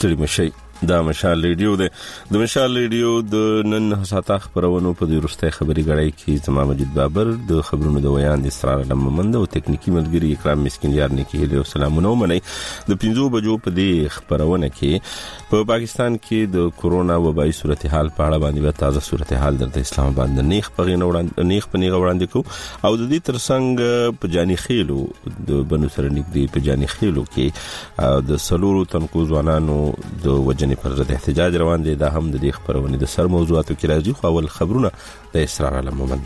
ستړي مشي. دا مشال ریډیو د مشال ریډیو د نن ساعته خبرونو په وروستۍ خبري غړای کې زما مجید بابر د خبرونو د ویان د اسرار لممند او ټکنیکی ملګری اکرام مسکینیار نیکی له سلامونه مني. د 5 بجو په دې خبرونه کې په پاکستان کې د کورونا وبای صورتحال په اړه باندې تازه صورتحال د اسلام آباد د نیخ په نیغه وړاندې کو او د دې ترڅنګ په جاني خېلو د بنو سره نږدې په جاني خېلو کې د سلورو تنکو ځوانانو د وجنې پر ضد احتجاج روان دي. دا هم د دې خبرونه د سر موضوعاتو کې راځي. خو اول خبرونه د اسرار علممند.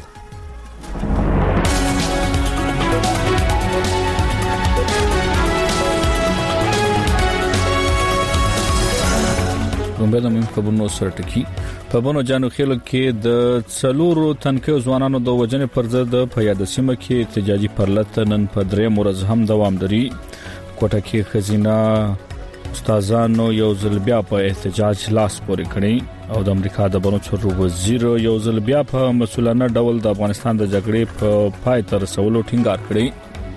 کومبه د خبرونو سره ټکی په بنو جانو خېلو کې د څلورو تنکو ځوانانو د وجنې پر ضد په یاد سیمه کې احتجاجي پرلط نن په درې ورځ هم دوام لري. کوټه کې خزینه استادانو یو ځل بیا په احتجاج لاس پورې کړی او د امریکا د بنو چارو وزیر یو ځل بیا په مسؤلانه ډول د افغانستان د جګړې په پای تر رسولو ټینګار کړی.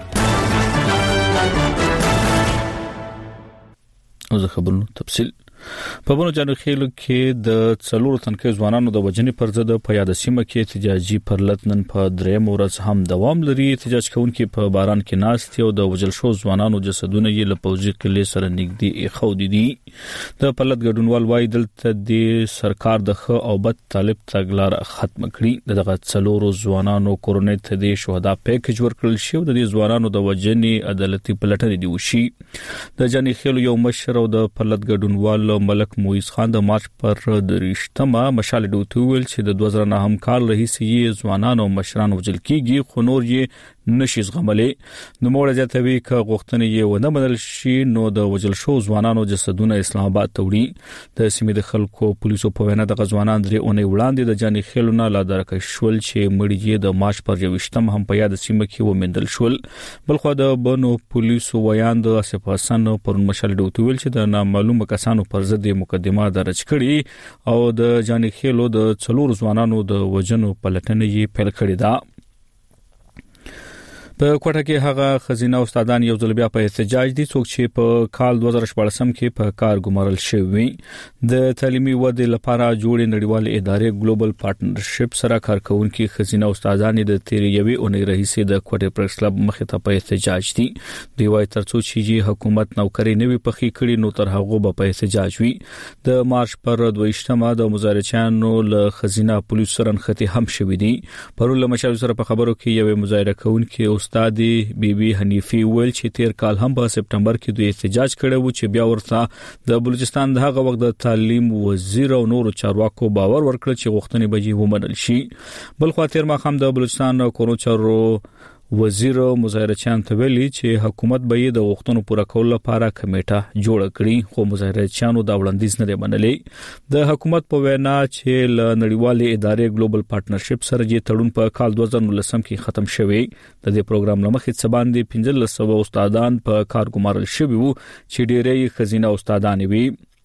او زه خبرونو تفصیل په بنو جانو خېلو کې د څلورو تنکو ځوانانو د وجنې پر ضد په یاد سیمه کې احتجاجي پرلط نن په درې ورځ هم دوام لري. احتجاج کوونکي په باران کې ناست او د وجل شو ځوانانو جسدونه یې له پوځي قلعې سره نږدې خودي دي. د پرلط ګډونوال وايي دلته د سرکار د خ او بد طالب تګلار ختم کړي. دغه څلورو ځوانانو کورونې ته د شهدا پیکج ورکړل شو. د دې ځوانانو د وجنې عدالتي پلټنې دی وشي. د جاني خېلو یو مشر او د پرلط ګډونوال ملک مویز خان د مارچ پر درشتمه مشال ډوټو ویل چې د 2009 هم کال رئیسي ځوانانو مشران وجل کیږي خو نور یې نشي زغملې. نو موږ ځاتوي ک غوښتنې یې ونه منل شي نو د وجل شو ځوانانو جسدونه اسلام آباد ته وړي. د سیمې د خلکو پولیسو په وینا د ځوانان درې اونۍ وړاندې د جاني خېلو نه لادرکه شول چې مړي یې د مارچ پر 28 هم په یاد سیمه کې ومندل شول. بلخو د بنو پولیسو ویان د اسف حسن پر مشال ډوټو ویل چې د نامعلومه کسانو پر ضد مقدمه درج کړي او د جاني خېلو د څلور ځوانانو د وجنو پلټنې یې پیل کړې ده. په کوټه کې هغه خزینه استادان یو ځل بیا په احتجاج دي څوک چې په کال 2014 کې په کار ګمارل شوی. د تعلیمي ودې لپاره جوړې نړیوالې ادارې ګلوبل پارټنرشپ سره کارکونکي خزینه استادان د تیرې یوې اونۍ رئیسي د کوټه پریس کلب مخې ته په احتجاج دي. دوی وايي ترڅو چې حکومت نوکری نوي پخې کړي نو تر هغه به په احتجاج وي. د مارچ پر 28مه د مظاهرچیانو له خزینه پولیس سره نښتې هم شوې دي. پرون له مشال سره په خبرو کې یو مظاهره کوونکي استاد بیبي حنیفی ویل چې تیر کال هم په سپټمبر کې دوی احتجاج کړی و چې بیا ورته د بلوچستان د هغه وخت د تعلیم وزیر او نورو چارواکو باور ورکړ چې غوښتنې به ومنل شي. بل خو تیر ما هم د بلوچستان کورونو چارو وزیر مظاهرچیان ته ویلي چې حکومت به د غوښتنو پوره کولو لپاره کمیټه جوړ کړي خو مظاهرچیانو دا وړاندیز نه منلې. د حکومت په وینا چې ل نړیوالې ادارې ګلوبل پارټنرشپ سره یې تړون په کال 2019 کې ختم شوی. د دې پروګرام لمخې څه باندې 1500 استادان په کار ګمارل شوی وو چې ډېرې خزینه استادان وي.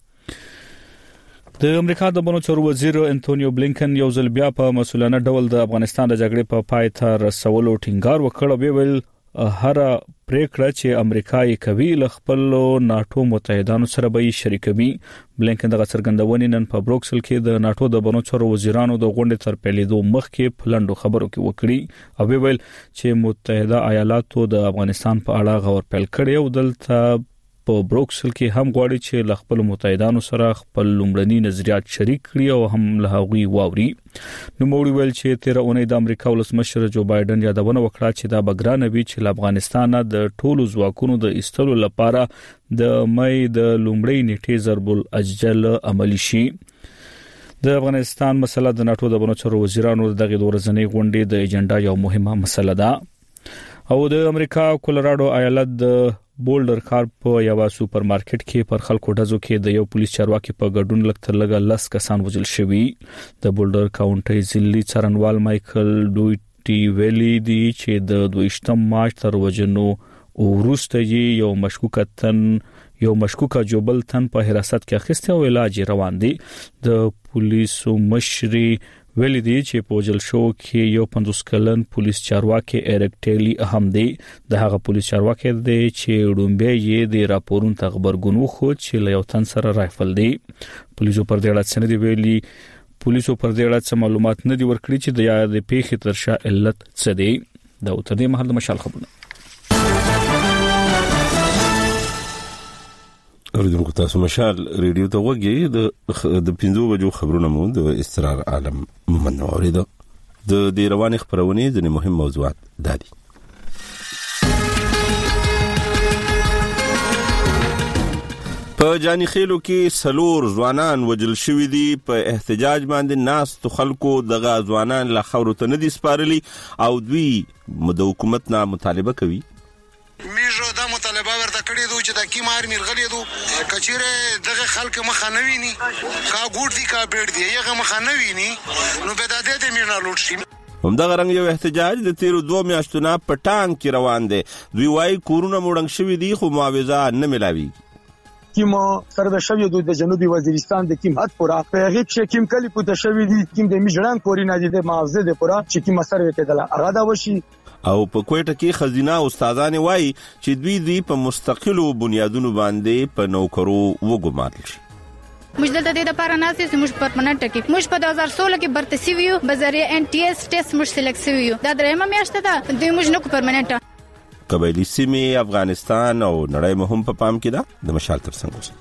د امریکا د بنو چارو وزیر انټونیو بلینکن یو ځل بیا په مسؤلانه ډول د افغانستان د جګړې په پای ته رسولو ټینګار وکړ او ویل هر پریکړه چې امریکا یې کوي له خپل ناتو متحدانو سره به شریکوي. بلینکن د څرګندونې نن په بروکسل کې د ناتو د بنو چارو وزیرانو د غونډې تر پیلېدو مخکې پلندو خبرو کې وکړي او ویل چې متحده ایالاتو د افغانستان په اړه غور پیل کړی او دلته په بروکسل کې هم غواړي چې له خپل متحدانو سره خپل لومړني نظریات شریک کړي او هم له هغوی واوري. نو موږ ویل چې 13 اونۍ د امریکا ولسمشر جو بایدن یادونه وکړه چې دا بګرانه وی چې افغانستان د ټولو ځواکونو د ایستلو لپاره د مې د لومړۍ نیټې ضرب الاجل عملی شي. د افغانستان مسله د ناتو د بنو چارو وزیرانو دغه ورځنی غونډې د ایجنډا یو مهمه مسله ده. او د امریکا کولراډو ایالت د بولډر ښار په یو سوپر مارکیټ کې پر خلکو ډزو کې د یو پولیس چارواکي په ګډون لکتر لګا 10 کسان وژل شوي. د بولډر کاونټي ځلي څارنوال مايكل ډويټي ویلي دی چې د 22 مارچ تر وژنو وروسته یو مشکوکه جوبل تن په حراست کې اخیسته او علاج روان دي. د پولیسو مشري ویلي دی چې په وجل شو کې یو 50 کلن پولیس چارواکي ایرک ټیلی اهم دی. د هغه پولیس چارواکي دی چې ډومبه یې د راپورونو ته خبرګون وخو چې له یو تن سره رایفل دی. پولیسو پر دې اړه سند ویلي پولیسو پر دې اړه معلومات نه دی ورکړي چې د یاد پیښې ترشا علت څه دی. دا تر دې مهال د مشال خبرونه اوریدونکو تاسو مشال ریډیو ته وګورئ. د 5 بجو خبرونه مو د استقرار عالم منو اوریدو. د رواني خبرونه د مهم موضوعات دادي. په جاني خېلو کې سلور ځوانان وجل شوې دي. په احتجاج باندې ناس تو خلکو دغه ځوانان لا خبرو ته نه دي سپارلي او دوی د حکومت نه مطالبه کوي. میجو دا مطالبه ورته کړی دوی چې د کی مار مرغلې دو کچيره دغه خلک مخانوي ني کا ګوډ دي کا بیډ دي یغه مخانوي ني نو به د دې میرنا لوټ شي. همدغه رنګ یو احتجاج د 2 میاشتونو په ټانګ کې روان دي. دوی وايي کورونه مړنګ شوی دي خو معاوضه نه ملاوي. کیما سره د شوی د جنوبي وزیرستان د کیم حد پورا په هغه کې کیم کلی پوت شوی دي کیم د میجړان کوري نه دي د معاوضه د پورا چې کیم سره کېدل هغه دا وشي. او په کوټه کې خزینه استادان وایي چې دوی په مستقلو بنیادونو باندې په نوکرو وګمارل شي. موږ دلته د لپاره ناسې موږ پرمننت کې موږ په 2016 کې برتسي ویو بذریعه ان ټي اس ټیسټ موږ سلیکټ ویو دا درېمه میاشته ده دوی موږ نو پرمننت. قبایلی سیمې افغانستان او نړۍ مهم په پام کې ده. د مشال ترڅنګ اوسه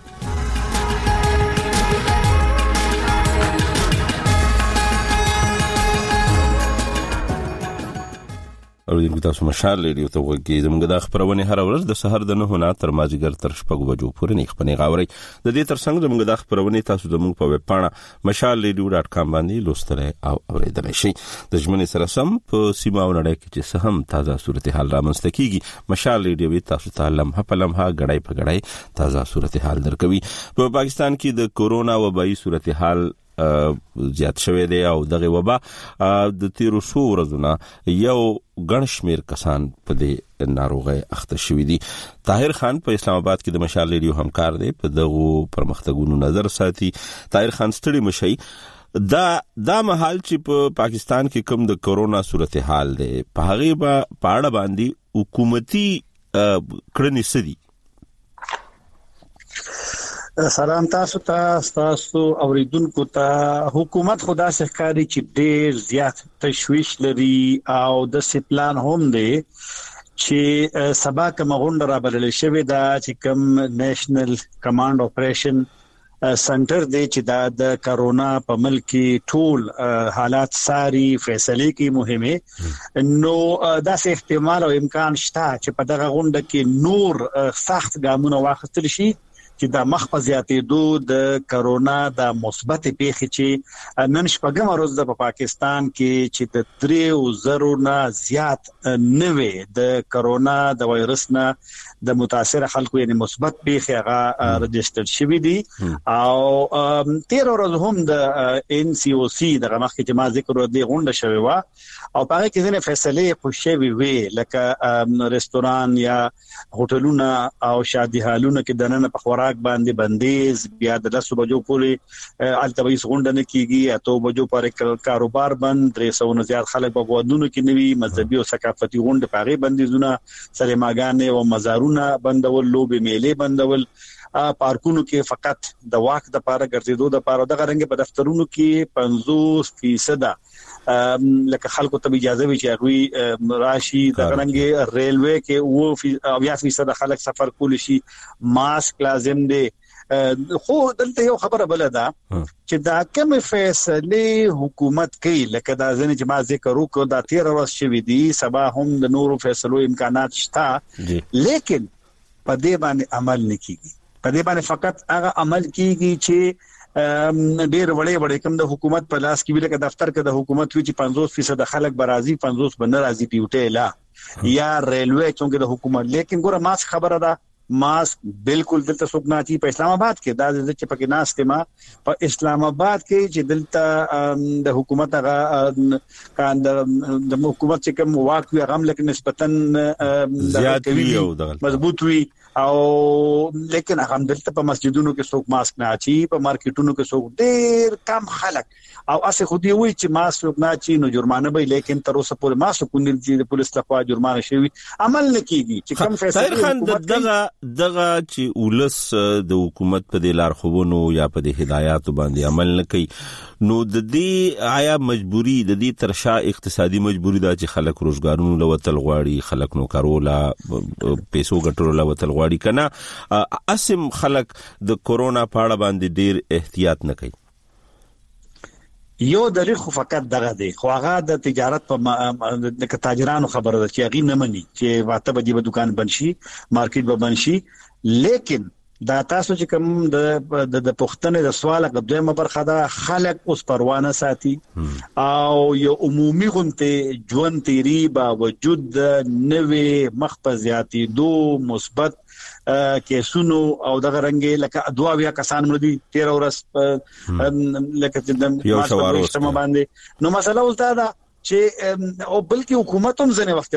اوریدونکو تاسو مشال ریډیو ته وګورئ. زموږ د خبرونه هر ورځ د سحر د 9 نه تر مازیګر تر 6 بجو پورې نه خبرونه غاوري. د دې ترڅنګ زموږ د خبرونه تاسو زموږ په ویب پاڼه mashalradio.com باندې لوستلای او اوریدلای شئ. د ژوند سره سم په سیمه او نړۍ کې چې سهم تازه صورتحال رامنځته کیږي مشال ریډیو تاسو ته لمحه په لمحه غړای په غړای تازه صورتحال درکوي. په پاکستان کې د کورونا وبایي صورتحال زیات شوه دی او دغه وبا د 1300 ورځې یو غنشمیر کسان په دې ناروغي اخته شوې دي. طاهر خان په اسلام آباد کې د مشال ریډیو همکار دی په دغه پرمختګونو نظر ساتي. طاهر خان ستړي مشي دا محل چې په پاکستان کې کوم د کورونا صورتحال دی په هغه پاړه باندې حکومتي کړنې سدي. سلام تاسو اوریدونکو ته. حکومت خدا ښکاری چې ډېر زیات تشویش لري او د سپلان هم دی چې سبا کوم غونډه را بلل شوې ده چې کوم نېشنل کمانډ اپریشن سنټر دی چې د کرونا په ملک کې ټول حالات ساري فیصله کې مهمه نو دا څه احتمال او امکان شته چې په دغه غونډه کې نور سخت ګامونه واخیستل شي چې د مخ په زیاتېدو د کرونا د مثبت پیښې چې نن شپږم ورځ د پاکستان کې چې د 3000 نه زیات نوې د کرونا د وایرس نه د متاثر خلکو یعنی مثبت پیښې هغه رجستر شوې دي او 13 ورځې هم د ان سی او سی د مخکې چې ما ذکر ورته غونډه شوې و او په هغه کې ځینې فیصلې خوشې وي لکه رستوران یا هوټلونه او شادي هالونه کې دننه په خوراک باندې بندیز بیا د 10 بجو پورې التویس غونډه نه کیږي اته بجو پورې کاروبار بند 300 نه زیات خلک په ودونو کې نوي مذهبي او ثقافتي غونډه پاره بندیزونه سلماګانې او مزارونه بندول لوبي میلې بندول پارکونو کې فقط د واک د پاره ګرځېدو د پاره د غرنګ په دفترونو کې 50% لکه خلکو ته اجازه وی چې هغه راشي د غرنګ ریلوي کې 20% خلک سفر کول شي ماسک لازم دی. خو دلته یو خبره بل ده چې دا کوم فیصله حکومت کوي لکه دا ځنه چې ما ذکر وکړ دا 13 ورځې شوې دي سبا هم د نورو فیصلو امکانات شته لیکن په دې باندې عمل نه کیږي. په دې باندې فقط هغه عمل کیږي چې ډېر وړې کوم د حکومت په لاس کې ویل کې دفتر کې د حکومت وی چې 50% خلک برازي 50 بنر راځي پیوټه لا یا ریلوي چې د حکومت لیکن ګوره ماس خبره ده ماسک بالکل دلته څوک نه اچي. په اسلام آباد کې دا چې پکې ناشته ما په اسلام آباد کې چې دلته د حکومت هغه د حکومت چې کوم واقعي غم لکه نسبتاً زیات وی او مضبوط وی او لیکن هغه دلته په مسجدونو کې څوک ماسک نه اچي، په مارکیټونو کې څوک ډېر کم خلک او اسه خو دی وی چې ماسک نه اچي نو جرمانه به، لیکن تر اوسه پورې ماسک کونډل چې پولیس لخوا جرمانه شوی عمل نه کیږي. چې کوم فیصله خان دغه چې ولس د حکومت په د لارښوونو یا په د هدایاتو باندې عمل نه کوي، نو د دې آیا مجبوری د دې ترشا اقتصادي مجبوری دا چې خلک روزګارونو لوتل غواړي، خلک نوکرولا پیسو ګټلو لوتل غواړي کنه، اسم خلک د کورونا پاړه باندې ډیر احتیاط نه کوي؟ یو دلیل خو فقط دغه دی، خو هغه د تجارت په د تاجرانو خبره ده چې هغه نه مني چې واته به دکان بند شي، مارکیټ به بند شي. لیکن دا تاسو چې کوم د پښتنې د سوال غوډه برخه ده، خلک اوس پروانه ساتي او یو عمومي غونته ژوند تیری باوجود نوې مخفزياتي دو مثبت کیسونو او دغه رنګه لکه دوا کسان مړ دي 13 ورځ لکه د ماسک باندې. نو مسله ولته دا چې او بلکې حکومت هم ځنه وخت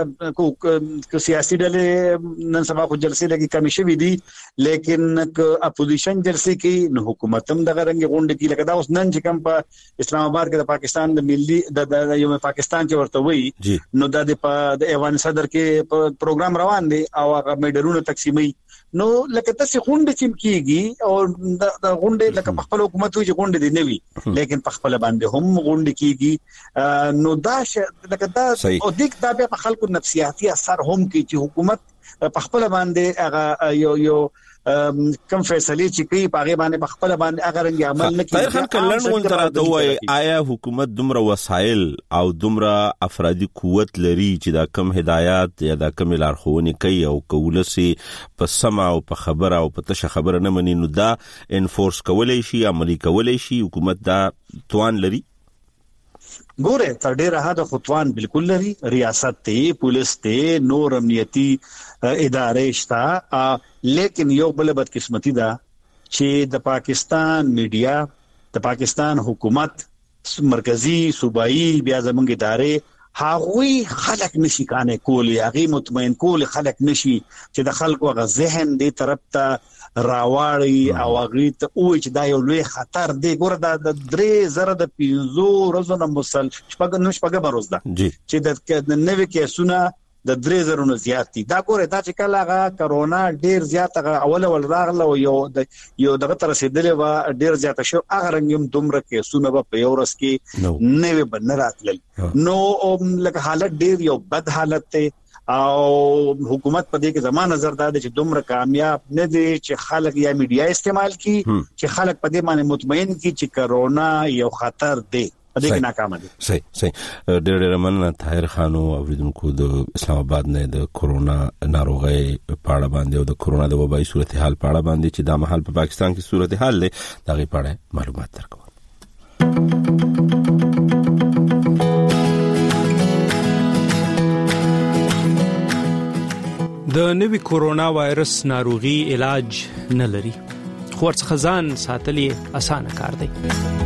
لکه سیاسي ډلې نن سبا خو جلسې لګي کمی شوې دي، لیکن اپوزیشن جلسې کې نو حکومت هم دغه رنګ غونډه کې لکه دا اوس نن چې کوم په اسلام آباد کې د پاکستان د ملي د یوم پاکستان کې ورته وایي نو د ایوان صدر کې پروګرام روان دي او هغه میډلونه تقسیمي. نو لکه تاسو غونډه چې کیږي او د غونډه لکه په خپل حکومت وی چې غونډه دي نوي، لیکن په خپل باندې هم غونډه کیږي. نو دا لکه دا او دیک دا په خلکو نفسیاتي اثر هم کوي چې حکومت په خپل باندې هغه یو کم فیصله چې کوي په هغه باندې په خپل باندې هغه رنګ عمل نه کوي. طاهر خان کلن ونتراته وای آیا حکومت دومره وسایل او دومره افرادی قوت لري چې دا کم هدایات یا دا کم لارښوونې کوي او کولسي په سما او په خبره او په تشه خبره نه مني، نو دا انفورس کولای شي، عملی کولای شي، حکومت دا توان لري؟ ګوره تر ډیره حد خطوان بالکل لري، ریاست ته، پولیس ته، نور امنیتي ادارې شته، لیکن یو بل بدقسمتي ده چې د پاکستان میډیا، د پاکستان حکومت، مرکزی صوبایي بیا زمونږ ادارې هغوی خلک نشي کانه کولی، هغه مطمئن کول خلک نشي چې د خلکو غ ذهن دې طرف ته راوړي او هغه ته او چې دا یو لوی خطر دی. ګوره د 3000 د 15 ورځې مسل شپږ بروز ده چې د نوې کیسونه د 3000 نه زیات دي. دا ګوره دا چې کله هغه کرونا ډیر زیات اول راغله او یو دغه تر رسیدلې و ډیر زیات شو، هغه رنګم دومره کیسونه په یو ورځ کې نوې بن راتلل. نو لکه حالت ډیر یو بد حالت ته او حکومت په دې کې زما نظر دا چې دومره کامیاب نه دي چې خلک یا میډیا استعمال کی چې خلک په دې باندې مطمئن کی چې کرونا یو خطر دی، په دې کې ناکام دي. صحیح. ډېر مننه طاهر خان او اوریدونکو د اسلام آباد نه د کورونا ناروغي پاړه باندې او د کورونا د وبای صورتحال پاړه باندې چې د محل په پاکستان کې صورتحال له دغه پاړه معلومات درکول. د نوي کورونا وایرس ناروغي علاج نه لري، خو ورڅخه ځان ساتل اسانه کار دی.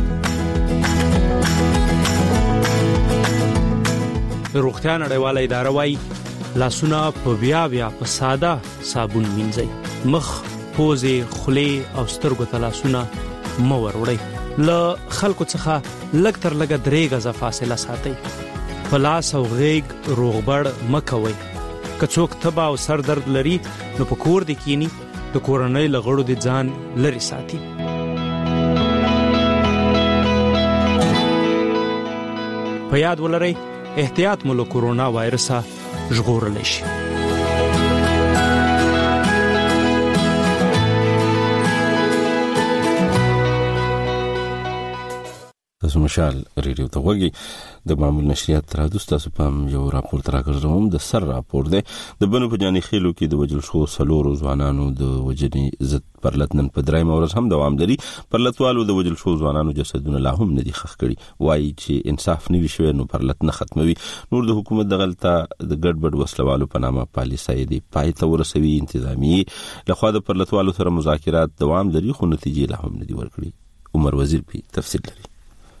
روغتیا نړیواله اداره وايي لاسونه په بیا په ساده صابون مینځئ، مخ، پوزې، خولې او سترګو ته لاسونه مه وروړئ، له خلکو څخه لږ تر لږه 3 غزه فاصله ساتئ، په لاس او غېږ روغبړ مه کوئ. که څوک تبه او سر درد لري نو په کور دې کینی، د کورنۍ له غړو دې ځان لري ساتي. په یاد ولرئ احتیاط مو له کورونا وایرسه ژغورلی شي. تاسو مشال ریډیو ته وګورئ د معمول نشریات تر تاسو پام یو راپور تر راکړم د سر راپور دی د بنو په جاني خېلو کې د وجل شو سلور ځوانانو د وجنې عزت پرلتنن په درای مورز هم دوام لري پرلتوالو د وجل شو ځوانانو جسدونه لا هم ندي خخ کړي وایي چې انصاف نه وشوي نو پرلت نه ختموي نور د حکومت د غلطه د ګډوډ وسلوالو په نامه پالیسۍ دی پای ته ورسوي انتظامی لخوا د پرلتوالو سره مذاکرات دوام لري خو نتیجې لا هم ندي ورکړي عمر وزیر په تفصیل لري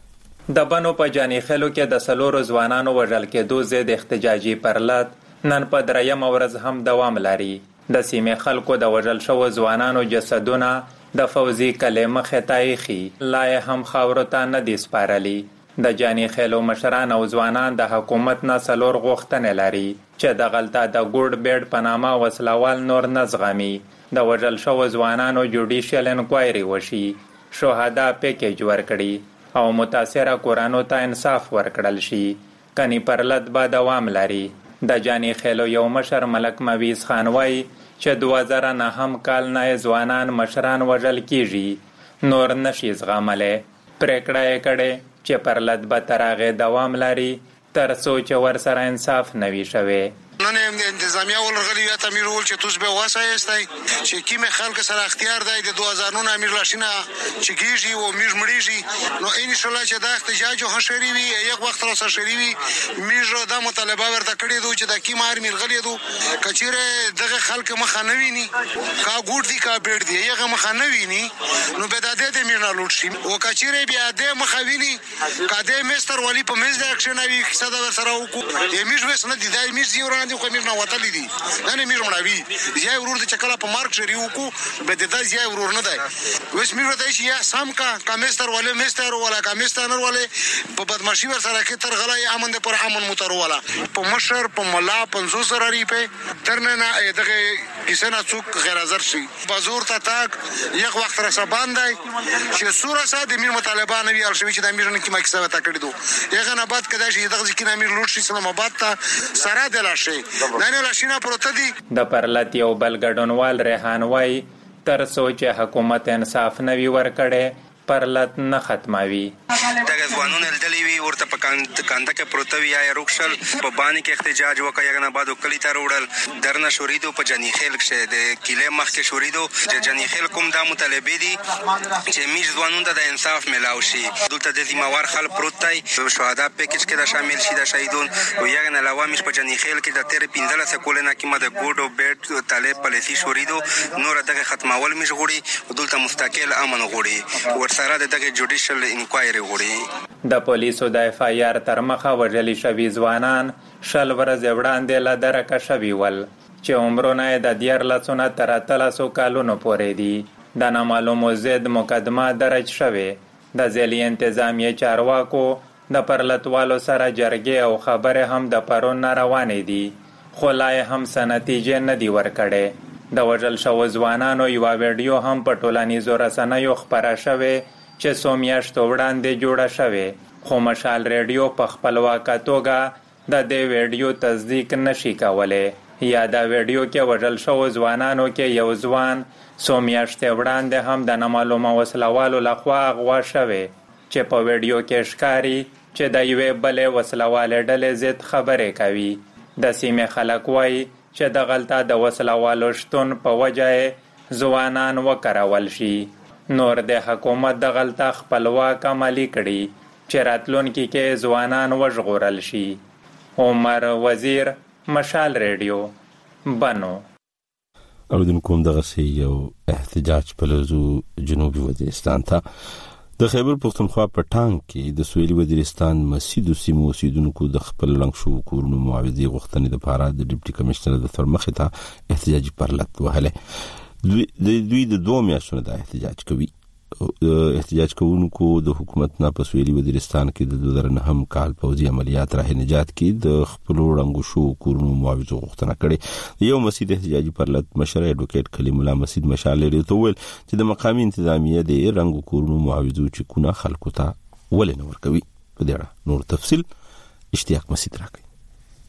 د بنو په جاني خېلو کې د سلورو ځوانانو وژل کېدو ضد احتجاجي پرلت نن په دریم ورځ هم دوام لري د سیمې خلکو د وژل شوو ځوانانو جسدونه د فوزي کلمه خطایخي لا هم خاورو ته نه دي سپارلي د جاني خېلو مشران او ځوانان د حکومت نه سلور غوښتنې لري چې د غلطه د ګوډ بیډ په نامه وسلوال نور نه زغمي د وژل شوو ځوانانو جوډیشل انکوایري وشي شهدا پیکیج ورکړي او متاثره کورانو ته انصاف ورکړل شي کني پرلت به دوام لري د جاني خېلو یو مشر ملک مویز خان وایي چې 2009 کال نه ځوانان مشران وژل کیږي نور نشي زغمله پریکړه یې کړې چې پرلت به تر هغه دوام لري تر څو چې ور سره انصاف نوي شوي نن انتظامیه ولرغلی یا تامیر ول چې توس به واسایستای چې کیمه خلک سره اختیار دی د 2009 امیر لاشینه چې کیږي او میج مړیږي نو ان شاء الله چې دا احتجاج او شری وي یک وخت را شری وي میج دا مطالبه ورته کړی دوی چې د کیمه امیر غلی دو کچیره دغه خلک مخ نه ویني کا ګوډ دی کا بیډ دی یغه مخ نه ویني نو به د دې میر نه لوټ شي او کچیره بیا د مخ ویني کده مستر ولی په مز د اکشن وی کیسه دا سره وکړو د میج وس نه دی د میج دی دي خو میر نه وتلی دي نه میر مړاوي ځای ورور د چکلا په مارک شری وکړو به د ځای ورور نه دی وس میر ته شي یا سم کا مستر ولا مستر ولا کا مستر ولا په بدمعشي ور سره کې تر غلای امن د پر امن متر ولا په مشر په ملا 500 سره ری په ترنه نه دغه کیسه نه څوک غیر حاضر شي بازور ته تاک یک وخت را سبان دی چې سوره ساده میر مطالبه نه وی الشوي چې د میر نه کی ما کیسه وتا کړی دو یغه نه بعد کدا شي دغه ځکه نه میر لوټ شي اسلام آباد ته سره د لاشه نه لاشینه پروت دي د پرلت یو بل ګډونوال ریحان وای تر سوچ حکومت انصاف نوي ورکړي پرلت نه ختموي دغه ځوانونه دلې وی ورته په کانده کې پروتوي یا روکشل په باندې کې احتجاج وکړ یغه نه بعد کلی ته وړل درنه شوریدو په جنی خیل کې د کله مخ کې شوریدو چې جنی خیل کوم د مطالبه دي چې میج ځوانونه د انصاف ملاو شي دلته د ذمہوار خل پروتای شهدا پیکیج کې د شامل شي د شهیدون او یغه نه علاوه مش په جنی خیل کې د تیر 15 سکول نه کې مده ګوډو بیډ طالب پالیسی شوریدو نور دغه ختمول میج غوړي دلته مستقل امن غوړي سره دغه جوډیشل انکوایري غوړي د پولیسو د اف آی آر تر مخه وژل شوي ځوانان شل ورځې وړاندې له درکه شوي ول چې عمرونه د 14 تر 13 کالونو پورې دي د نامعلومو ضد مقدمه درج شوې د ځلي انتظامیه چارواکو د پرلتوالو سره جرګې او خبره هم د پرون روانې دي خو لا هم سنتیجه نه دی ورکړې د وژل شوو ځوانانو یو ویډیو هم په ټولنیزو رسنیو خپره شوې چې څو میاشتو وړاندې جوړه شوې خو مشال ریډیو په خپلواکه توګه د دې ویډیو تصدیق نشي کولی یا دا ویډیو کې وژل شوو ځوانانو کې یو ځوان څو میاشتې وړاندې هم د نامعلومه وسلوالو لخوا اغوا شوی چې په ویډیو کې ښکاري چې د یوې بلې وسلوالې ډلې ضد خبرې کوي د سیمې خلک وایي چې د غلطه د وسلوالو شتون په وجه ځوانان وکرول شي نور د حکومت د غلطه خپلواک عملي کړي چې راتلونکي کې ځوانان وژغورل شي عمر وزیر مشال ریډیو بنو اوریدونکو دغه یو احتجاج په لزو جنوبي وزیرستان ته د خیبر پختونخوا په ټانک کې د سویلي وزیرستان مسیدو سیمو اوسیدونکو د خپل رنګ شو کورونو معاوضې غوښتنې لپاره د ډیپټي کمشنر د ترمخې ته احتجاجي پرلت وهله دوی د 2 میاشتو د احتجاج کوي احتجاج کوونکو د حکومت نه په سویلي وزیرستان کې د 2009 کال پوځي عملیات راه نجات کې د خپل رنګ شو کورونو معاوضې غوښتنه کړې یو مسید احتجاجي پرلت مشر ایډوکیټ کلیم الله مسید مشال لري ته ویل چې د مقامي انتظامیه د رنګ کورونو معاوضې چې کونه خلکو ته ولې نه ورکوي په دې اړه نور تفصیل اشتیاق مسید راکړي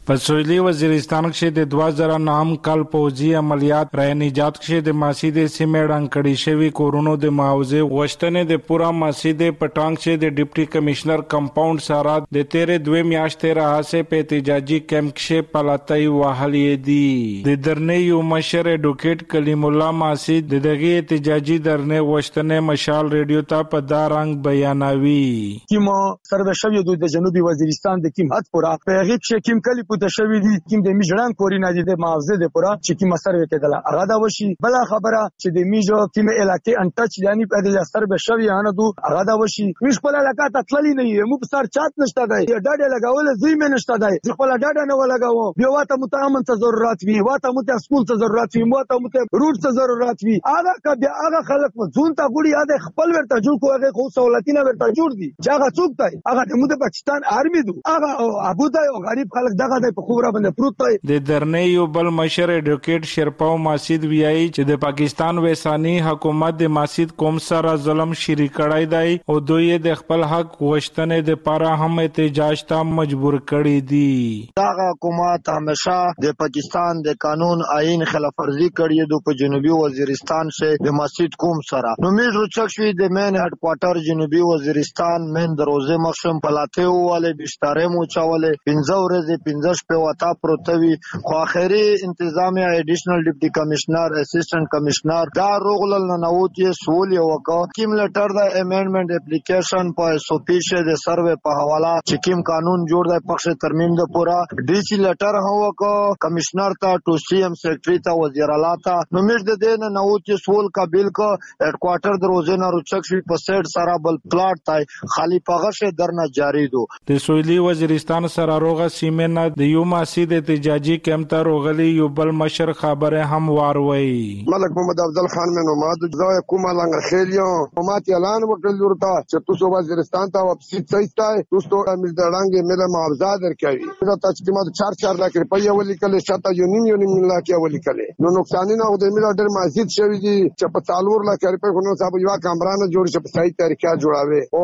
په سویلي وزیرستان کې د 2009 کال پوځي عملیات رای نجات کې د ماسید سیمړان کړي شوی کورونو د معاوضه غوښتنې د پورا ماسید پټانګ چې د ډیپټي کمشنر کمپاوند سره د 13 میاشتې راهسه په احتجاجي کیمپ کې پلاتای وهلې دي د درنې یو مشر اډوکیټ کلیم الله ماسید دغه احتجاجي درنې غوښتنې مشال ریډیو ته په دارنګ بیانوي کیمو سره شوی د جنوبي وزیرستان د کیم حد پورا په هغه کې کیم کلی پوت شوی دي کیم د میجړان کورینا دي د معاوضه د پورا چې کیم سره کېدله هغه دا وشي بل خبره چې د میجو کیم علاقې انټچ یعنی په دې سره به شوی نه دو هغه دا وشي مش په علاقې ته تللی نه مو په سر چات نشته دی ډاډه لګاول زوی مې نشته دی خپل ډاډه نه ولګاو بیا واته متامن ته ضرورت وي واته مت سکول ته ضرورت وي واته مت روټ ته ضرورت وي هغه کبه هغه خلک ځون ته ګوري هغه خپل ورته جوړ کوه خو سہولتونه ورته جوړ دي چې هغه څوک دی هغه د پاکستان آرمي دو هغه ابو دی او غریب خلک دغه د خبره باندې پروت دی د درنې یو بل مشر اډوکیټ شرپاو ماسید ویایي چې د پاکستان وسانی حکومت د ماسید قوم سره ظلم شریک کړای دی او دوی د خپل حق غوښتنې د پاره هم احتجاج ته مجبور کړي دي دغه حکومت همیشه د پاکستان د قانون آئین خلاف ورزي کړي د په جنوبي وزیرستان سے د ماسید قوم سره نو میز روچک شوی د مین هډ کوارټر جنوبي وزیرستان مین دروازه مخشم پلاته واله بشتاره مو چاوله 15 ورځې 15 په وتا پروتوي خو اخري انتظامیه ایډیشنل ډیپټي کمشنر اسسټنټ کمشنر دا روغلل نه نوتی سول یو وکړه کیم لیټر د امندمنت اپلیکیشن په اس او پی شه د سروې په حواله چې کیم قانون جوړ د پښه ترمیم د پورا ډي سي لیټر هو وکړه کمشنر ته ټو سی ام سیکریټری ته وزیر اعلی ته نو مش د دین نوتی سول قابل کو هډ کوارټر دروازه نه روچک شي په سیټ سره بل پلاټ تای خالی پغشه درنه جاری دو د سویلي وزیرستان سره روغه سیمه د یو ماسید احتجاجي کیمپ ته روغلی یو بل مشر خبره هم واروي ملک محمد افضل خان میں نماد ځای کومه لنګ خېلیو حکومت اعلان وکړ ورته چې تاسو وزیرستان ته واپس ځئ تاسو د دړانګ مله معاوضه درکوي دا چې ما 4 لک روپیا ولیکل شته یونین لک ولیکل نو نقصان نه د مله ډېر مزید شوی دي چې په 4 لک روپیا خو نو صاحب یو کمرانه جوړ شي په صحیح طریقه جوړاوي او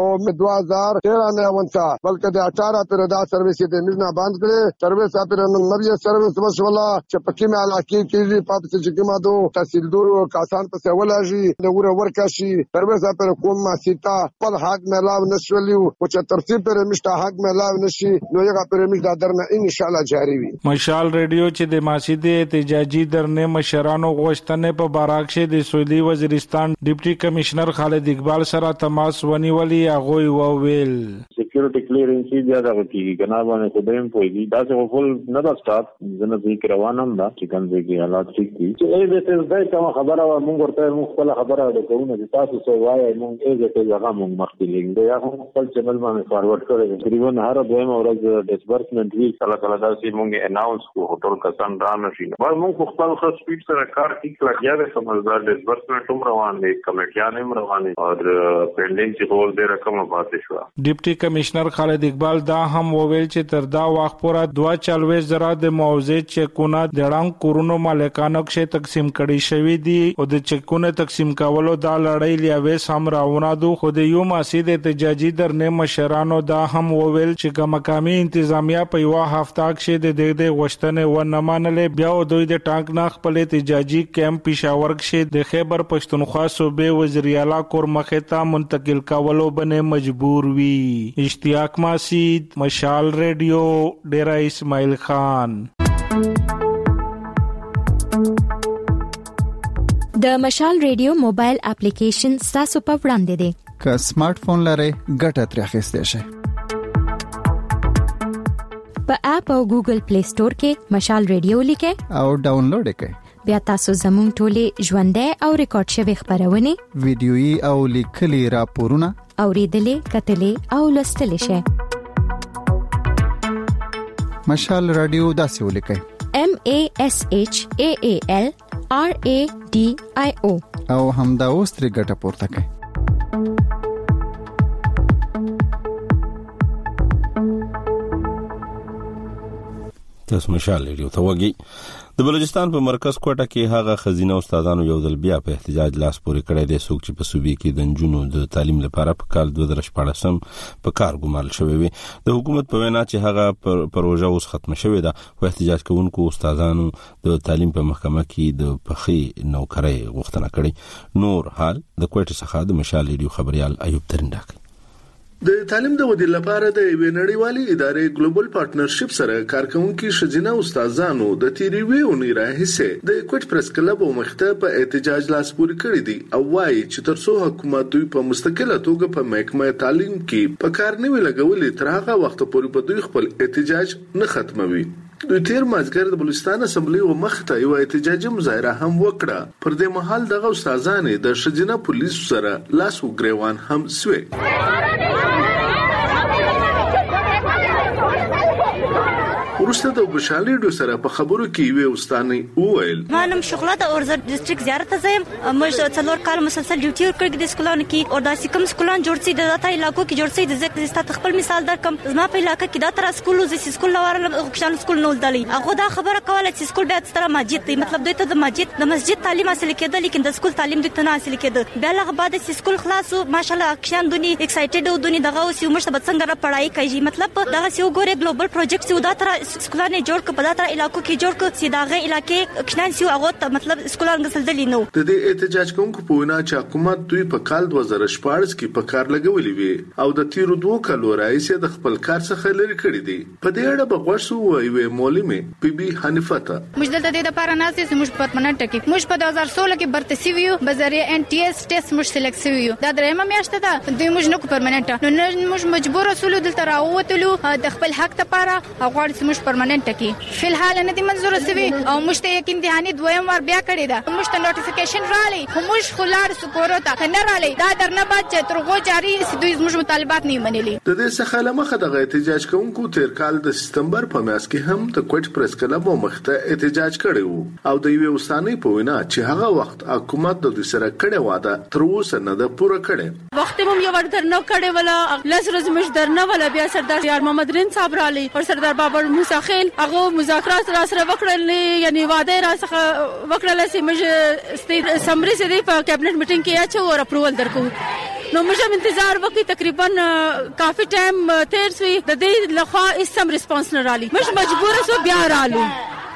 2013 نه ونڅا بلکې د 18 پر دا سرویس د مزنا بند کړي سرویس پر نوې سرویس وشولا چې په کومه علاقې کې په پاتې چې کومه دو تحصیلدار او کسان په سوالږي د ورکاشي سرویس پر کوم ماسیتا په حق ملاو نشولیو او چې ترتیب پر مشته حق ملاو نشي نو یو پر مشته درنه ان شاء الله جاری وي مشال ریډیو چې د ماسید احتجاجي درنه مشرانو غوښتنې په باراکشه د سویلي وزیرستان ډیپټي کمشنر خالد اقبال سره تماس ونیولي هغه وویل سکیورټي کلیرنس بیا دا کیږي کنه باندې خدایم پوي دا څه فل نه دا سٹاپ زنه دې روانم دا چې کوم ځای کې حالات ټیک دي چې دې ته ځای کوم خبره مونږ ورته مونږ خپل خبره وکړو چې تاسو څه وایي مونږ یې ته ځای مونږ مخکې لیږو یا هم خپل چینل باندې فارورډ کړو تقریبا هر دویم ورځ ډیسبرسمنت وی کله کله دا چې مونږ اناونس کو هوټل کسان را نشي نو مونږ خپل خاص سپیډ سره کار ټیک لګیا دی سمجھدار ډیسبرسمنت هم روان دي کمیټیان هم روان دي او پینډینګ چې هول دې رقم پاتې شو ډیپټي کمشنر خالد اقبال دا هم وویل چې تر دا وخت پورې 42 زره د موضوع چکونه د ډنګ کورونو مالکانو کې تقسیم کړي شوی دي او د چکونه تقسیم کولو دا لړۍ لیاوي سم راونه دو خو د یو ماسید احتجاجي درنه مشرانو دا هم وویل چې کوم مقامي انتظامیه په یو هفته کې د دې غوښتنې و نه منلې بیا دوی د ټانک نه خپل احتجاجي کیمپ پېښور کې د خیبر پښتونخوا صوبې وزیر اعلی کور مخې ته منتقل کولو باندې مجبور وي اشتیاق ماسید مشال ریډیو ډیرا اسماعیل خان د مشال ریډیو موبایل اپلیکیشن تاسو په وړاندې دی که سمارټ فون لرئ ګټه ترې اخیستئ شئ په اپ او ګوګل پلی سٹور کې مشال ریډیو لیکئ او ډاونلوډ کړئ بیا تاسو زموږ ټولې ژوندۍ او ریکارډ شوی خبرونه ویډیويي او لیکلي راپورونه اوریدلې کتلې او لوستلې شئ مشال رادیو داسې ولیکئ MASHAALRADIO او همدا اوس ترې ګټه پورته کړئ تاسو مشال ریډیو ته وګورئ. د بلوچستان په مرکز کوټه کې هغه خزینه استادانو یو ځل بیا په احتجاج لاس پورې کړی دی څوک چې په صوبې کې د نجونو د تعلیم لپاره په کال 2014 په کار ګمارل شوی وي. د حکومت په وینا چې هغه پروژه اوس ختمه شوې ده او احتجاج کوونکو استادانو د تعلیم په محکمه کې د پخې نوکرۍ غوښتنه کړې. نور حال د کوټه څخه د مشال ریډیو خبريال ایوب ترنداک. د تعلیم د ودې لپاره د نړیوالې ادارې ګلوبل پارټنرشپ سره کارکونکو شجنه استادانو د تیریوي اونۍ راهیسه د کوټ پریس کلب او مخته په احتجاج لاس پورې کړی دي او وايي چې ترڅو حکومت دوی په مستقله توګه په محکمه تعلیم کې په کار نه ویلګولې تر هغه وخت پورې په دوی خپل احتجاج نه ختموي. دوی تیر مازګر د بلوچستان اسمبلی او مخته یو احتجاجي مظاهره هم وکړه. پر دې مهال دغه استادانو د شجنه پولیسو سره لاس او ګریوان هم سوي. ورسته د بشالیډو سره په خبرو کې وی استاني وویل ما نم شغله د اورزر ډیسټریکټ زیارت زم مې څلور کال مسلسل ډیوټي ورکړی د سکولانو کې او د سکم سکولان جوړ سي د داتا علاقو کې جوړ سي د زکه ست خپل مثال درکم زما په علاقې کې دا تر سکول زې سکول لوارل خوشال سکول نو دلی هغه دا خبره کوله چې سکول به تر مسجد دی مطلب دوی ته د مسجد تعلیم حاصل کېده لیکن د سکول تعلیم دوی ته نه حاصل کېده. بیا هغه بعد سکول خلاصو ماشالله اکشن دونی ایکسایټډ او دونی دغه اوس یو مشته څنګه را پړای کوي مطلب دغه یو ګوره ګلوبل پروجیکټ سو دا تر سکولانه جوړ ک په داتره علاقو کې جوړ ک سیداغه علاقې کښنانسیو هغه مطلب سکولان غسلدلی نو. د دې احتجاج کوونکو په وینا چې حکومت دوی په کال 2014 کې په کار لګولې وي او د تیرو 2 کالو راځي د خپل کار څخه لري کړی دي. په دې اړه بغوښو وی مولمه بي بي حنیفه موږ دلته د لپاره ناس چې موږ پرمننت کې موږ په 2016 کې برتسي ویو بذریعہ NTS ټیسټ موږ سلیکټ شویو دا درېمه میاشت ده دوی موږ نو پرمننت نو موږ مجبور اصول دلته راووتلو د خپل حق لپاره هغه چې موږ پرمننت کې فلحال نه دي منزور سوي او موږ ته یک امتحاني دویم ور بیا کړی دا موږ ته نوټیفیکیشن رالی موږ خلار سپورو ته نه رالی دا درنه بعد چې ترغو جاری سدوی موږ مطالبات نه منلي. د دې څخه لمخه د احتجاج کوونکو تیر کال د سپتمبر په میاشت کې هم د کوټ پریس کلب مخته احتجاج کړی او د یو استاني په وینا چې هغه وخت حکومت د دوی سره کړی واده تر اوسه نه ده پوره کړی. وخت هم یو ور درنه کړی ولا لس ورځې مش درنه ولا بیا سردار یار محمد رین صاحب رالی او سردار بابر موسی خیل هغه مذاکرات را سره وکړل یعنی واده را سره وکړل چې موږ سمري سره په کابینټ میټینګ کې اچو او اپروول درکو نو موږ انتظار وکړو تقریبا کافي ټایم تیر سوی د دې لخوا هیڅ ریسپانس نه رالی موږ مجبور سو بیا رالو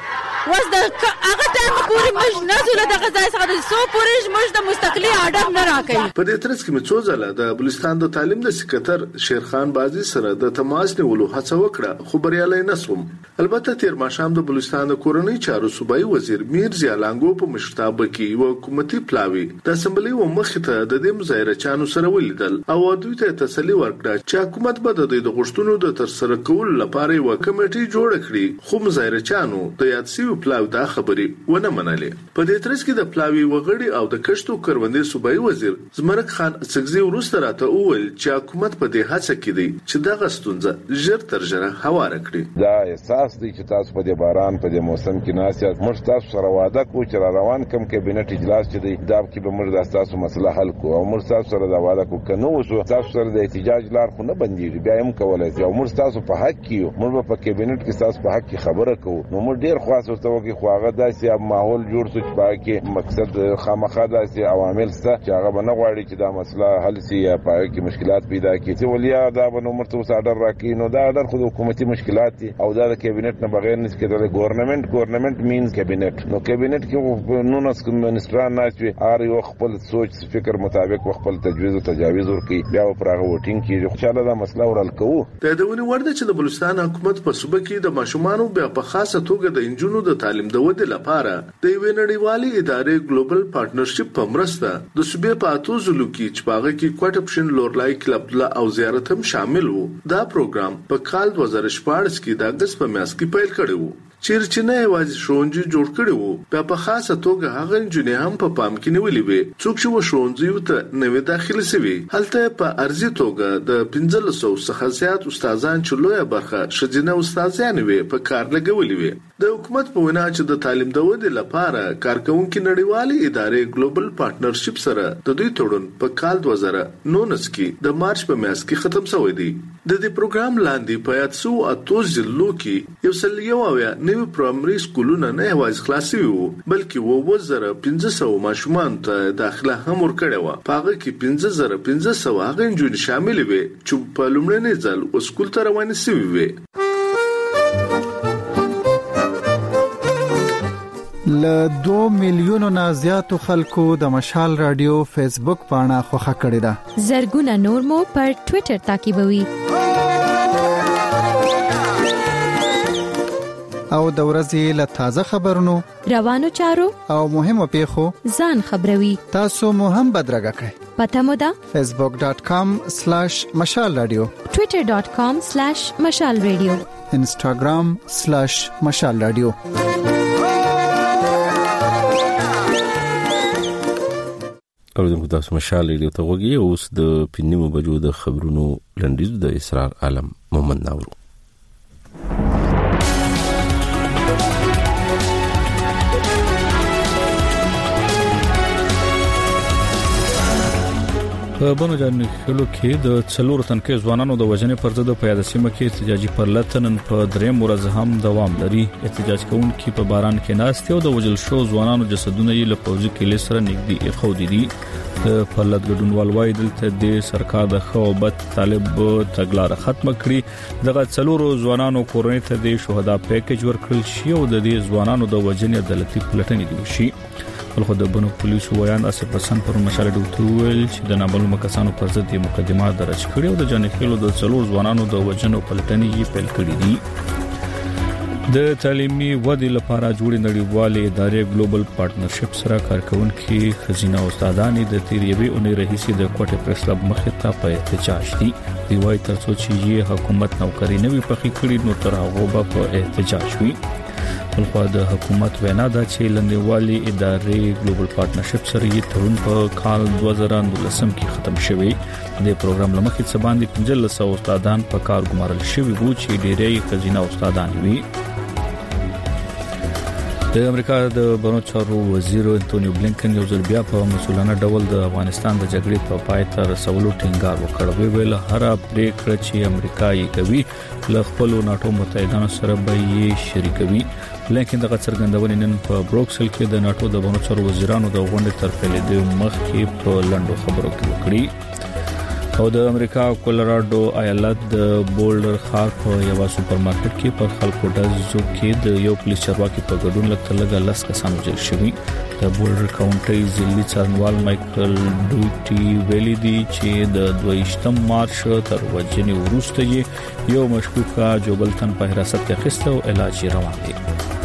وس د هغه ټایم پورې موږ نه زول د غزا څخه سو پورې موږ د مستقلی آرډر نه راکې. په دې ترڅ کې مڅو ځله د بلوچستان د تعلیم د سکرټر شیرخان بازی سره د تماس نیولو هڅه وکړه خو بریالي نه شوم. البته تیر ماښام د بلوچستان د کورنۍ چارو صوبایي وزیر میر ضیا لانګو په مشرتابه کې یو حکومتي پلاوی د اسمبلی و مخته د دې مظاهره چانو سره ولیدل او دوی ته تسلی ورکړه چې حکومت به د غوښتنو د تر سره کولو لپاره یو کمیټي جوړ کړي خو مظاهره چانو د یادسي پلاو دا خبرې ونه منلې. په دې ترڅ کې د پلاوی وغړي او د کشتو کروندې صوبایي وزیر زمرک خان سګزي ورسته راته وویل چې حکومت په دې هڅه کې دی چې دغه ستونزه ژر تر ژره هواره کړي. دا احساس دی چې تاسو په دې باران په دې موسم کې ناسیات موږ تاسو سره وعده کوو چې روان کم کابینټ اجلاس چې دی دا کې به موږ د تاسو مسله حل کوو او موږ تاسو سره دا وعده کوو کنه وسو تاسو سره د احتجاج لار خو نه بنديږي بیا هم کولای شي او موږ تاسو په حق کې موږ په کابینټ کې تاسو په حق کې خبره کوو نو موږ ډیر خاص ورته وکړو خو هغه داسې ماحول جوړ شو چې پای کې مقصد خامخا داسې عوامل سته چې هغه به نه غواړي چې دا مسله حل شي یا پای کې مشکلات پیدا کیږي ولیا دا به نو مرته اوس اډر راکې نو دا اډر خو حکومتي مشکلات دي او دا د کابینټ نه بغیر نس کېدل ګورنمنت مینز کابینټ نو کابینټ کې نو نس منستران ناشوي ار یو خپل سوچ فکر مطابق خپل تجویز او تجاویز ورکي بیا پر هغه وټینګ کې خو چاله دا مسله ورل کوو. د دونی ورده چې د بلوچستان حکومت په صوبه کې د ماشومانو بیا په خاصه توګه د انجونو د تعلیم د ودې لپاره د یوې نړیوالې ادارې ګلوبل پارټنرشپ په مرسته د صوبې په اتو ضلعو کې چې په هغه کې کوټ اپشن لورلای کلب او زیارت هم شامل وو. دا پروګرام په کال 2014 کې د اگست په میاشت کې پیل کړی وو. چیرې نه یوازې ښوونځي جوړ کړي وو په خاصه توګه هغه انجونې هم په پام کې نیولې وي څوک چې و ښوونځي ته نوې داخله شوي هلته په ارزي توګه د 1500 څخه زیات استادان چې لویه برخه شجنه استادان وي په کار لګولې وي. د حکومت په وینا چې د تعلیم د ودې لپاره کارکونکو نړیوالې ادارې ګلوبل پارټنرشپ سره د دوی تړون په کال 2019 کې د مارچ په میاشت کې ختم شوی دی. د دې پروګرام لاندې په 808 ضلعو کې یو سل یو اویا نوي پرایمري سکولونه نه یوازې خلاصي وو بلکې 1500 ماشومان ته داخله هم ورکړې و. په هغه کې 1500 هغه نجونې شامل وي چې په لومړني ځل سکول ته روانې شوي وي. ل 2 میلیونو نه زیاتو خلکو د مشال رادیو فیسبوک پاڼه خوښه کړې ده. زرګونه نور مو پر ټوئیټر تعقیبوي. او د ورځې له تازه خبرونو روانو چارو او مهمو پیښو ځان خبروي. تاسو مو هم بدرګه کړئ. پته مو ده facebook.com/مشال رادیو، twitter.com/مشال رادیو، instagram/مشال رادیو. اوریدونکو تاسو مشال رادیو ته وګورئ. اوس د پینیمو بجو د خبرونو لنډیز د اسرار عالم محمد ناورو. په بنو جان خلو کې د څلور تنکي ځوانانو د وژنې پر ضد په یاد سیمه کې احتجاجي پرلتنن په دریم ورځ هم دوام لري. احتجاج کوونکي په باران کې ناست او د وژل شو ځوانانو جسدونه یې له پوځي کلی سره نږدې خو دي. د پرلت ګډونوال وایي دلته د سرکار د خوبت طالب تګلار ختم کړي. دغه څلور ځوانانو کورنۍ ته د شهدا پیکج ورکړل شي او د دې ځوانانو د وژنې عدالتي پلټنې دی شي. خو د بنو پولیسو ویان اسف حسن پر مشال ډوټول چې د نامعلومه کسانو پر ضد مقدمه درج کړې او د جانخیلو د څلور ځوانانو د وژنو پلټنې یې پیل کړې دي. د تعلیمي ودې لپاره جوړې نړیوالې ادارې ګلوبل پارټنرشپ سره کارکونکي خزینه استادان د تیریوي اونۍ رئیس د کوټه پریس کلب مخې ته په احتجاج دي. دی وايي ترڅو چې حکومت نوکری نوي پخې کړي نو تر هغه په احتجاج وي. خو د حکومت وینا ده چې لنډیوالي ادارې ګلوبل پارټنرشپ سره یې تړون په کال 2019 کې ختم شوی. د پروګرام لمخې څه باندې 1500 استادان په کار ګمارل شوی وو چې ډېری خزینه استادان وي. د امریکا د بهرنیو چارو وزیر انټونیو بلینکن یو ځل بیا په مسؤلانه ډول د افغانستان د جګړې په پای ته رسولو ټینګار وکړ. ویل هر پریکړه چې امریکا یې کوي له خپل ناتو متحدانو سره به یې شریکوي. بلینکن دغه څرګندونې نن په بروکسل کې د ناتو د بهرنیو چارو وزیرانو د غونډې تر پیلېدو مخکې په لنډو خبرو کې وکړي. او د امریکا کولراډو ایالت د بولډر ښار په یو سوپرمارکټ کې پر خلکو ډزو کې د یو پولیس چارواکي په ګډون لکه لس کسان وژل شوي. د بولډر کاونټي ځلي څارنوال مایکل ډوټي ویلي دی چې د 22 مارچ تر وژنې وروسته یې یو مشکوکه جوبلتن په حراست کې اخیسته او علاج روان دی.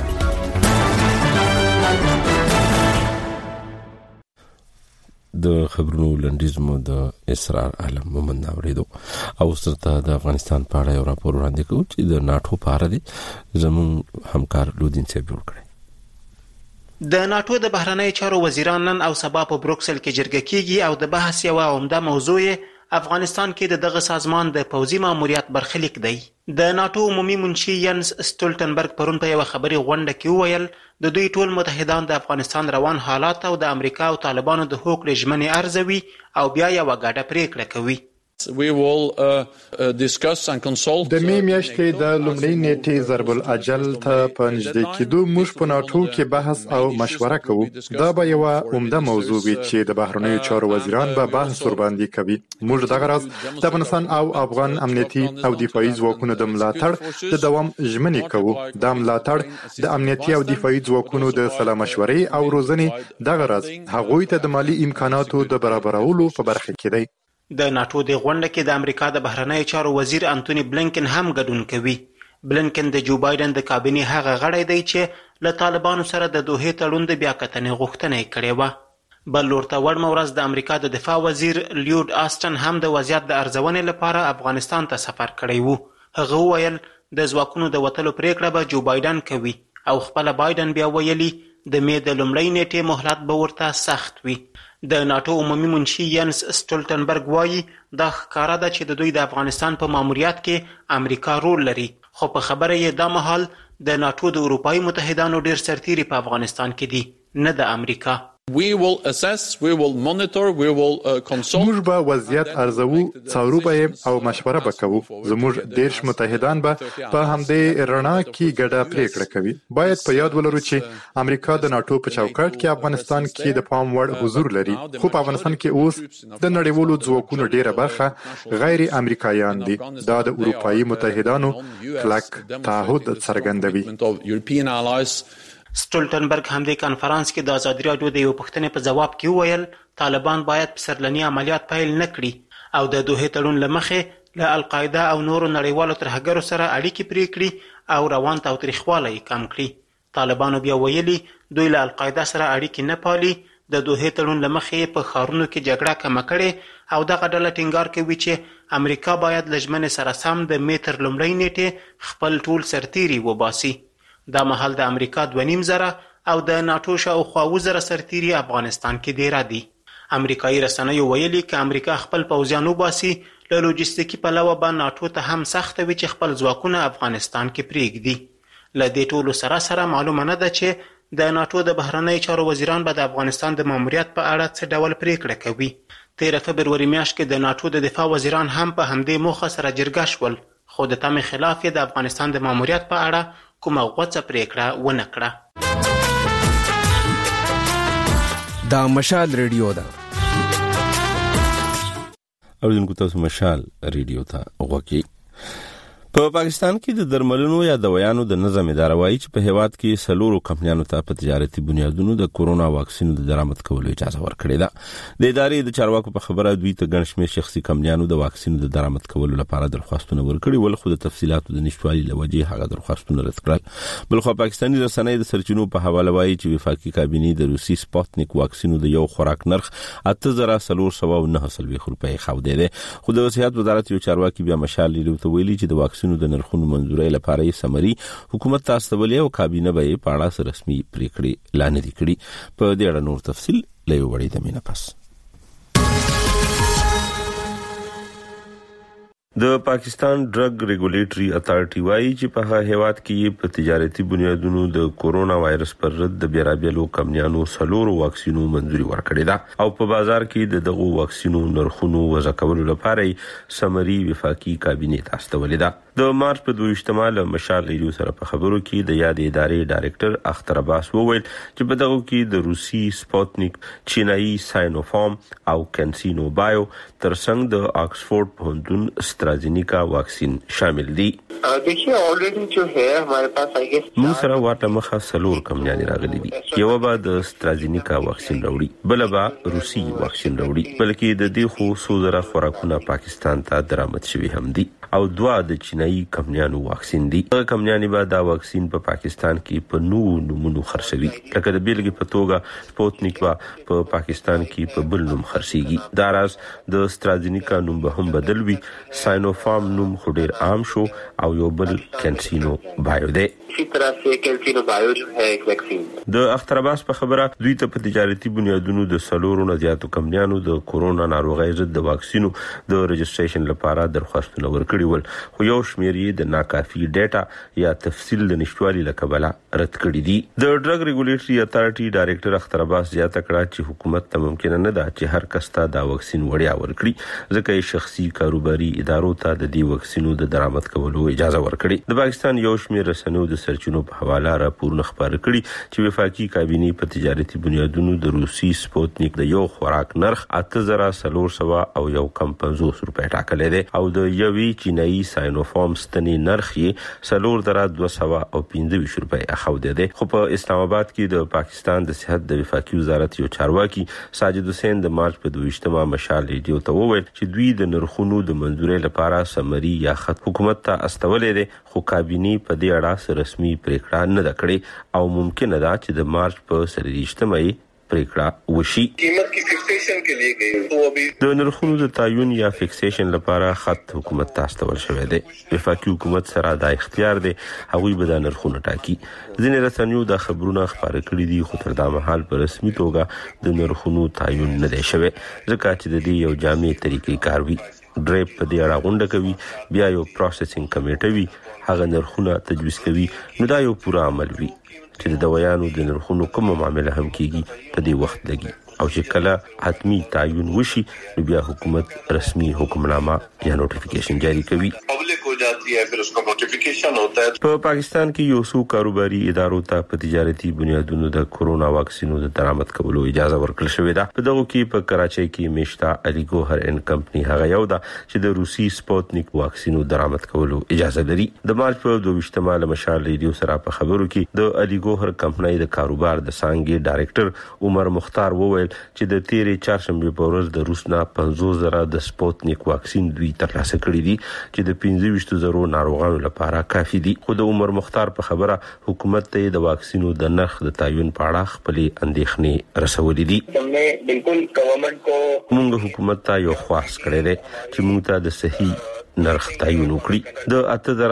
د خبرونو لنډیزمو د اسرار عالم محمد ناوریدو. او سترته د افغانستان په اړه یو راپور وړاندې کوي چې د ناتو په اړه دي زمون همکار لودین صاحب جوړ کړی. د ناتو د بهرنیو چارو وزیران نن او سبا په بروکسل کې جرګه کیږي او د بحث یو عمده موضوع افغانستان کې د دغه سازمان د پوځي ماموریت برخلیک دی. د ناتو عمومي منشي ینس سټولټنبرګ پرون په یو خبري غونډه کې وویل د دوی ټول متحدان د افغانستان روان حالات او د امریکا او طالبانو د هوکړې ژمنې ارزوي او بیا یو غاډه پریکړه کوي. We will discuss and consult د می میاشتې د لومړۍ نیټې ضرب الاجل ته په نږدې کېدو موږ په ناتو کې بحث او مشوره کوو. دا به یو عمده موضوع وي چې د بهرنیو چارو وزیران به بحث ورباندې کوي. موږ دغه راز د افغانستان او افغان امنیتي او دفاعي ځواکونو د ملاتړ د دوام ژمنې کوو. دا ملاتړ د امنیتي او دفاعي ځواکونو د سلا مشورې او روزنې دغه راز هغوی ته د مالی امکاناتو د برابرولو په برخه کې دی. د ناتو د غونډه کې د امریکا د بهرنیو چارو وزیر انټونی بلینکن هم ګډون کوي. بلینکن د جو بایدن د کابینې هغه غړی دی چې له طالبانو سره د دوحې تړون د بیاکتنې غوښتنه یې کړې وه. بل لورته وړمه ورځ د امریکا د دفاع وزیر لیود آسټن هم د وضعیت د ارزونې لپاره افغانستان ته سفر کړی وو. هغه وویل د ځواکونو د وتلو پریکړه به جو بایدن کوي او خپله بایدن بیا ویلي د می د لومړۍ نیټې مهلت به ورته سخت وي. د ناتو عمومي منشي ینس سټولټنبرګ وایي دا ښکاره ده چې د دوی د افغانستان په ماموریت کې امریکا رول لري، خو په خبره یې دا مهال د ناتو د اروپایي متحدانو ډیر سرتیري په افغانستان کې دي، نه د امریکا. We will assess, we will monitor, we will consult. موږ به وضعیت ارزو، څارو به او مشوره به کوو. زموږ دیرش متحدان به په همدې رڼا کې ګډه پریکړه کوي. باید په یاد ولرو چې امریکا د ناتو په چوکاټ کې افغانستان کې د پام وړ حضور لري، خو په افغانستان کې اوس د نړیوالو ځواکونو ډیره برخه غیر امریکایان دي. دا د اروپایي متحدانو کلک تعهد څرګندوي. سټولټنبرګ هم د کانفرنس کې د ازادي راډیو د یو پوښتنې په جواب کې وویل طالبان باید پسرلني عملیات پیل نه کړي او د دوحې تړون له مخې له القاعده او نورو نړیوالو ترهګرو سره اړیکې پرې کړي او روان تاوتریخوالی کم کړي. طالبانو بیا ویلي دوی له القاعده سره اړیکې نه پالي. د دوحې تړون له مخې په ښارونو کې جګړه کمه کړې او دغه ډله ټینګار کوي چې امریکا باید له ژمنې سره سم د مې تر لومړۍ نیټې خپل ټول سرتیري وباسي. دا مهال د امریکا 2.5 او د ناتو شاوخوا 2,000 سرتیري افغانستان کې دیره دي. امریکایي رسنیو ویلي که امریکا خپل پوځیان وباسي له لوجستیکي پلوه به ناتو ته هم سخته وي چې خپل ځواکونه افغانستان کې پرېږدي. له دې ټولو سره معلومه نه ده چې د ناتو د بهرنیو چارو وزیران به د افغانستان د ماموریت په اړه څه ډول پریکړه کوي. 13 فبروري میاشت کې د ناتو د دفاع وزیران هم په همدې موخه سره جرګه شول، خو د تمې خلاف د افغانستان د ماموریت په اړه کومه غوڅه پریکړه ونه کړه. دا مشال ریډیو ده. اوریدونکو تاسو مشال ریډیو ته غوږی. په پاکستان کې د درملونو یا دوايانو د نظم اداره وايي چې په هیواد کې سلورو کمپنیانو ته په تجارتي بنیادونو د کورونا واکسینو د درآمد کولو اجازه ورکړې ده. د ادارې د چارواکو په خبره دوی ته ګڼ شمېر شخصي کمپنیانو د واکسینو د درآمد کولو لپاره درخواستونه ورکړي ول، خو د تفصيلاتو د نشټوالي لوجې هغه درخواستونه رد کړل. بلخو پاکستاني رسنۍ د سرچینو په حواله وايي چې وفاقي کابینې د روسي سپوتنیک واکسینو د یو خوراک نرخ 8409 روپۍ خاوده ده. خو د صحت وزارت یو چارواکي بیا مشال ته ویلي چې د واکسینو د نرخونو منځوري لپاره یې سمري حکومت ته استولې او کابینه به یې په اړه رسمي پریکړې اعلان کړي. په دې اړه نور تفصیل له یو وړي د مینه پس. د پاکستان ډرګ ریګولیټري اتارټي وايي چې په هیواد کې په تجارتي بنیادونو د کورونا وایرس پر ضد د بیرابلو کمپنیانو سلورو واکسینو منځوري ورکړې ده او په بازار کې دغه واکسینو نرخونو وضع کولو لپاره سمري وفاقي کابینې ته استولې ده. د مارچ په 22 مشال ریډیو سره په خبرو کې د یاد ادارې ډایریکټر اختر عباس وویل چې په دغه کې د روسي سپوتنیک، چینایي ساینوفارم او کینسینو بایو ترڅنګ د آکسفورد پوهنتون استرازینیکا واکسین شامل دي. देखिए ऑलरेडी जो है हमारे पास I guess موږ سره واټه مخه سلور کمپنیانې راغلي دي. یو به د استرازینیکا واکسین راوړي، بل به روسي واکسین راوړي، بلکې د دې خو سوزره خوراکونه پاکستان ته درآمد شوي هم دي او دوه د چینایي کمپنیانو واکسین دي. هغه کمپنیانې به دا واکسین په پاکستان کې په نومونو خرڅوي، لکه د بیلګې په توګه سپوتنیک په پاکستان کې په بل نوم خرڅيږي. دا راز د استرازینیکا نوم به هم بدل وي. ساینوفارم نوم خو ډیر عام شو او یو بل کینسینو بایو دی. اسی طرح سے کینسینو بایو جو ہے ایک ویکسین. د اختر عباس په خبره دوی ته په تجارتي بنیادونو د سلورو نه زیاتو کمپنیانو د کورونا ناروغۍ ضد د واکسینو د رجسټریشن لپاره درخواستونه ورکړي ول، خو یو شمېر یې د ناکافي ډیټا یا تفصیل د نشټوالي له کبله رد کړي دي. د ډرګ ریګولیټري اتارټي ډایریکټر اختر عباس زیاته کړه چې حکومت ته ممکن نه ده چې هر کس ته دا واکسین وړیا ورکړي، ځکه یې شخصي کاروباري ادارو ته د دې واکسینو د درآمد کولو اجازه ورکړي. د پاکستان یو شمېر رسنیو د سرچینو په حواله راپورونه خبر کړي چې وفاقي کابینې په تجارتي بنیادونو د روسي سپوتنیک د یو خوراک نرخ 8450 او یو کم 50 روپۍ ټاکلې ده او د یوې چینایي ساینوفارم ستنې نرخ یې 4225 روپۍ اخوده ده. خو په اسلام آباد کې د پاکستان د صحت د وفاقي وزارت یو چارواکي ساجد حسین د مارچ په 22 مشال ریډیو ته وویل چې دوی د نرخونو د منځوري لپاره سمري یا خط حکومت ته استولې ده، خو کابینې په دې اړه رسمي پریکړه نه ده کړې او ممکن ده چې د مارچ په 23 پریکړه وشي. قیمت کی فکسیشن کے لیے گئی تو ابھی د نرخونو د تعین یا فکسیشن لپاره خط حکومت ته استول شوی دی. وفاقي حکومت سره دا اختیار دی، هغوی به د نرخونو ټاکي. ځینې رسنیو دا خبرونه خبره کړي دي، خو تر دا مهال په رسمي توګه د نرخونو تعین نه دی شوی، ځکه چې د دې یو جامع طریقې کار وي. ډریپ په دې اړه غونډه کوي، بیا یو پروسسینګ کمیټه وي، هغه نرخونه تجویز کوي، نو دا یو پوره عمل وي. چې د دوايانو د نرخونو کوم معاملې هم کیږي په دې وخت لګي او چې کله حتمی تعین وشي نو بیا حکومت رسمي حکمنامه یا نوټیفیکیشن جاری کوي. په پاکستان کې یو څو کاروباري ادارو ته په تجارتي بنیادونو د کورونا واکسینو د درآمد کولو اجازه ورکړل شوې ده. په دغه کې په کراچۍ کې میشتا علي ګوهر ان کمپنی هغه یو ده چې د روسي سپوتنیک واکسینو درآمد کولو اجازه لري. د مارچ په 22مه له مشال ریډیو سره په خبرو کې د علي ګوهر کمپنی د کاروبار د څانګې ډایریکټر عمر مختار وویل چې د تیرې چهارشنبه په ورځ د روسنا 50,000 د سپوتنیک واکسین دوی ترلاسه کړی دي چې د 25,000 ناروغانو لپاره کافي دي. خو د عمر مختار په خبره حکومت ته د واکسینو د نرخ د تعین په اړه خپلې اندېښنې رسولې دي. موږ حکومت ته یو خواست کړی دی چې موږ ته د صحیح نرخ تعین وکړي. د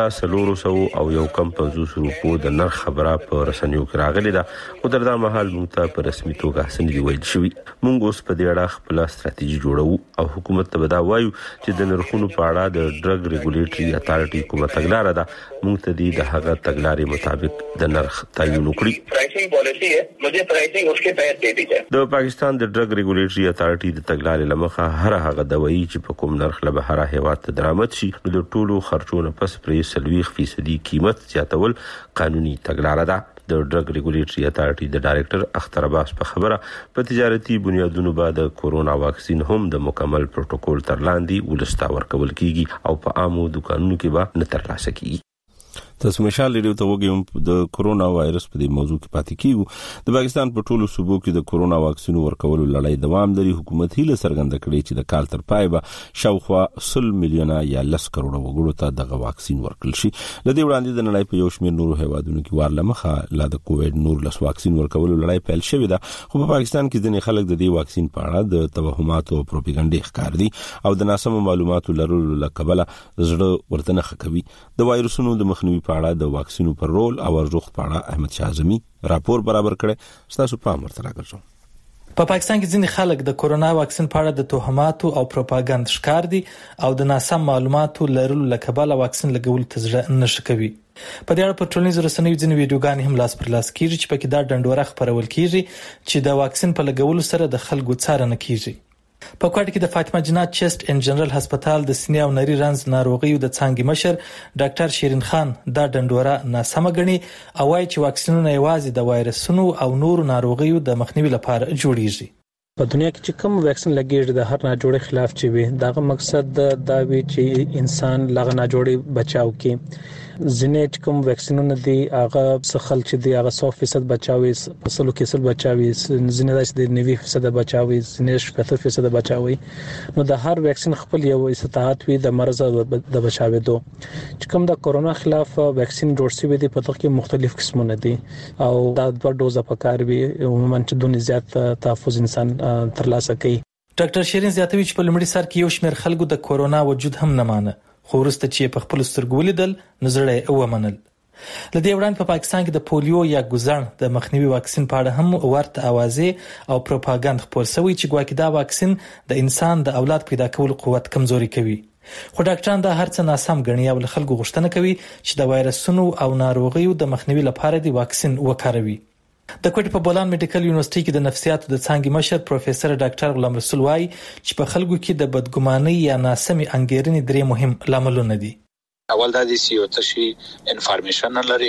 8,400 او یو کم 500 روپو د نرخ خبره په رسنیو کې راغلي ده خو تر دا مهال موږ ته په رسمي توګه سندې ویل شوی. موږ اوس په دې اړه خپل ستراتیژي جوړو او حکومت ته دا وایو چې د نرخونو په اړه د ډرګ ریګولیټري اتارټي کومه تګلارې ده موږ ته د هغه تګلارې مطابق د نرخ تعین وکړي. پرایسینګ پالیسی ہے مجھے پرایسینګ اس کے تحت دے دی جائے. د پاکستان د ډرګ ریګولیټري اتارټي د تګلارې لمخه هر هغه دوايي چې په کوم نرخ له بهر هیواد ته درآمد شي نو د ټولو خرچونو پس پرې 40% قیمت زیاتول قانوني تګلارې ده. د ډرګ ریګولیټري اتارټي د ډایریکټر اختر عباس په خبره په تجارتي بنیادونو باندې کورونا واکسین هم د مکمل پروتوکول تر لاندې ولستا ورکول کیږي او په عامو دکانونو کې به نه ترلاسه کیږي. تاسو مشال ریډیو ته وګورئ د کورونا وایرس په دې موضوع کې پاتې کیږو. د پاکستان په ټولو صوبو کې د کورونا واکسینو ورکولو لړۍ دوام لري. حکومت هیله څرګنده کړې چې د کال تر پای به شاوخوا 100 میلیونه یا 10 کروڑ وګړو ته دغه واکسین ورکړل شي. لدې وړاندې د نړۍ په یو شمېر نورو هیوادونو کې وارلمخه لا د کووډ 19 واکسین ورکولو لړۍ پیل شوې ده خو په پاکستان کې ځینې خلک د دې واکسین په اړه د توهمات او پروپاګاندا ښکار دي او د ناسمو معلوماتو لرلو لکبله زړه ورته نه خکوي. د وایرسونو د مخنیوي په اړه د واکسینو پر رول او ارزښت په اړه احمد شاه اعظمي راپور برابر کړي. تاسو پام ورته راکړئ. په پاکستان کې ځینې خلک د کورونا واکسین په اړه د توهماتو او پروپاګاندا ښکار دي او د ناسم معلوماتو لرلو لکبله واکسین لګول ته زړه نه شکوي. په دې اړه په ټولنیزو رسنیو ځینې ویډیوګانې هم لاس پر لاس کیږي چې پکې دا ډنډوره خبرول کیږي چې د واکسین په لګولو سره د خلکو څارنه کیږي. په کوټه کې د فاطمه جنات چیسټ ان جنرال هسپتال د سینې او نري رنز ناروغیو د څانګې مشر ډاکټر شیرین خان دا ډنډوره ناسمه ګڼي او وايي چې واکسینونه یوازې د وایرسونو او نورو ناروغیو د مخنیوي لپاره جوړیږي. په دنیا کې چې کوم واکسین لګیږي د هر ناجوړي خلاف چې وي دغه مقصد دا وی چې انسان لغه ناجوړي بچاو کې. ځینې کوم واکسینونه دي هغه څخل چې دي هغه 100% بچاوي 100% بچاوي ځینې داسې دي 90% بچاوي ځینې 70% بچاوي. نو د هر واکسین خپل یو استطاعت وي د مرز د بچاوي دوه چې کوم د کورونا خلاف واکسین جوړ شوی دی په دغه کې مختلف قسمونه دي او دا دوه ډوزه پکار وي عموما چې دونه زیات تحفظ انسان ترلاسه کوي. ډاکټر شیرین زیاتوي چې په لومړي سر کې یو شمېر خلکو د کورونا وجود هم نه مانه خو وروسته چې په خپل سترګو ولیدل نظر ومنل. لدې وړاندې په پاکستان کې د پولیو یا ګوزن د مخنیوي واکسین په اړه هم ورته اوازې او پروپاګاندا خپور شوی چې ګواکې دا واکسین د انسان د اولاد پیدا کولو قوت کمزوري کوي. خو ډاکټران دا هرڅه ناسم ګڼي او خلکو غوښتنه کوي چې د وایرسونو او ناروغیو د مخنیوي لپاره د واکسین وکاروي. د کوټې په بولان میډیکل یونیورسيټي کې د نفسیاتو د څانګې مشر پروفیسور ډاکټر غلام رسول وايي چې په خلکو کې د بدګمانۍ یا ناسمې انګیرنې درې مهم لاملونه دي. اول دا دي چې یو تشي انفارمیشن لري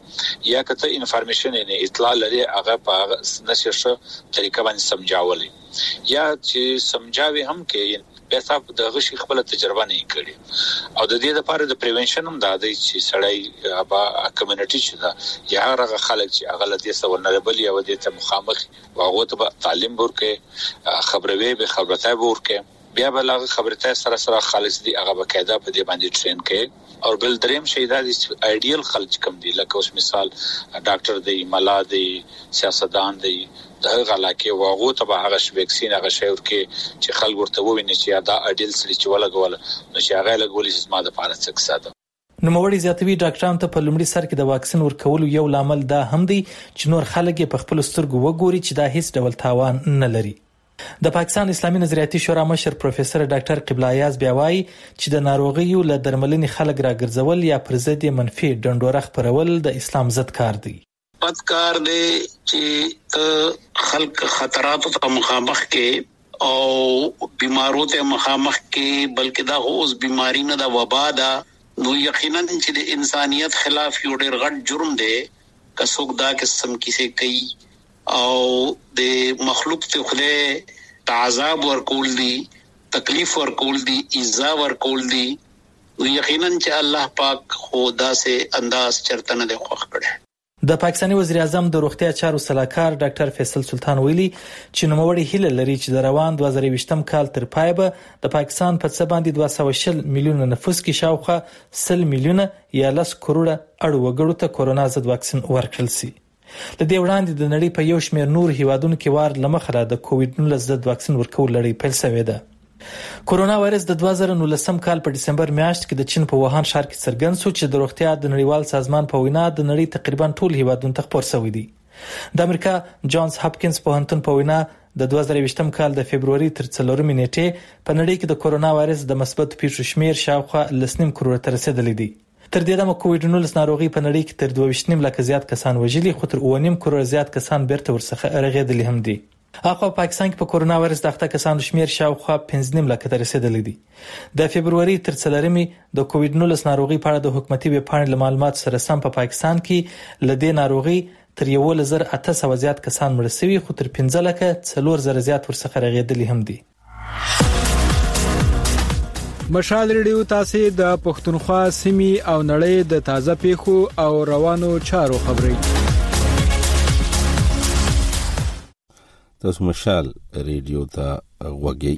یا کته انفارمیشن نه اطلاع لري هغه په نششه طریقه باندې سمجاولي یا چې سمجاوي هم کې به تاسو د غشي خپل تجربه نه کړی او د دې لپاره د پریونشن هم دا دی چې سړی ابا کمیونټي چې دا یا هغه خلک چې هغه لدې سو ولنربل یا ودې ته مخامخ واغو ته تعلیم ورکه خبروي به خبرته ورکه بیا بلغه خبرته سره خالص دي هغه بقاعده په دې باندې ټرین کې او بل دریم شي دا ایډیل خلک کم دي لکه اوس مثال ډاکټر دی ملا دی سیاستدان دی دغه علاقه واغو ته هغه ویکسین هغه شی ورکه چې خلک ورته وویني چې دا ایډیل سړي چې ولګول نو چې هغه لګولې چې ما د پاره څه ساده. نو موړي زیاتوي ډاکټران ته په لومړي سر کې د واکسین ورکولو یو لامل دا هم دی چې نور خلک په خپل سترګو وګوري چې دا هیڅ ډول تاوان نه لري. د پاکستان اسلامي نظریاتي شورا مشر پروفیسور ډاکټر قبله ایاز بیا وايي چې د ناروغیو له درملنې خلک راګرځول یا پر ضد منفي ډنډوره خبرول د اسلام ضد کار دی. بدکار دی چې خلک خطراتو ته مخامخ کې او بیمارو ته مخامخ کې، بلکې دا اوس بیماری نه د وبا ده، نو یقینا چې د انسانیت خلاف یو ډېر غټ جرم دی که څوک دا قسم کیسه کوي او د مخلوق ته خدای عذاب ورکول دي، تکلیف ورکول دي، ایذا ورکول دي، یقینا چې الله پاک خدا سے انداز چرته نه خوښ کړي. د پاکستاني وزیر اعظم د روغتیا چارو صلاحکار ډاکټر فیصل سلطان ویلي چې نوموړی هیله لري چې د روان 2020م کال تر پای به د پاکستان په څه باندې 220 میلیونه نفوس کې شاوخوا 100 میلیونه یا 10 کروڑه اړ وګړو ته کورونا ضد واکسین ورکړل شي. لدې وړاندې د نړۍ په یو شمېر نور هیوادونو کې وار لمخره د کووډ 19 ضد واکسین ورکول لړۍ پیل شوې ده. کورونا وایرس د 2019 کال په ډسمبر میاشت کې د چین په ووهان ښار کې څرګند شو چې د روغتیا د نړیوال سازمان په وینا د نړۍ تقریبا ټول هیوادونو ته خپور شوی دی. د امریکا جانز هاپکینز پوهنتون په وینا د 2020م کال د فبرवरी تر 4 نیټې په نړۍ کې د کورونا وایرس د مثبت پیښو شمیر شاوخوا 1.5 کروڑ ته رسیدلی دی. تر دې دمه کووډ 19 ناروغي په نړۍ کې تر 22.5 لک زیات کسان وژلي، خو تر 1.5 کروڑ زیات کسان بیرته ورڅخه رغېدلي هم دي. اخو پاکستان کې په کورونا وایرس د اخته کسانو شمیر شاوخوا 15 لک ته رسیدلی دی. د فبرवरी تر 4 د کووډ 19 ناروغي په اړه د حکومتي ویب پاڼې معلومات سره سم په پاکستان کې لدې ناروغي تر 1800 زیات کسان مړ شوي، خو تر 15 لک 4000 زیات ورڅخه رغېدلي هم دي. مشال ریډیو تاسو د پښتونخوا سیمې او نړۍ د تازه پیښو او روانو چارو خبري. تاسو مشال ریډیو ته وګورئ.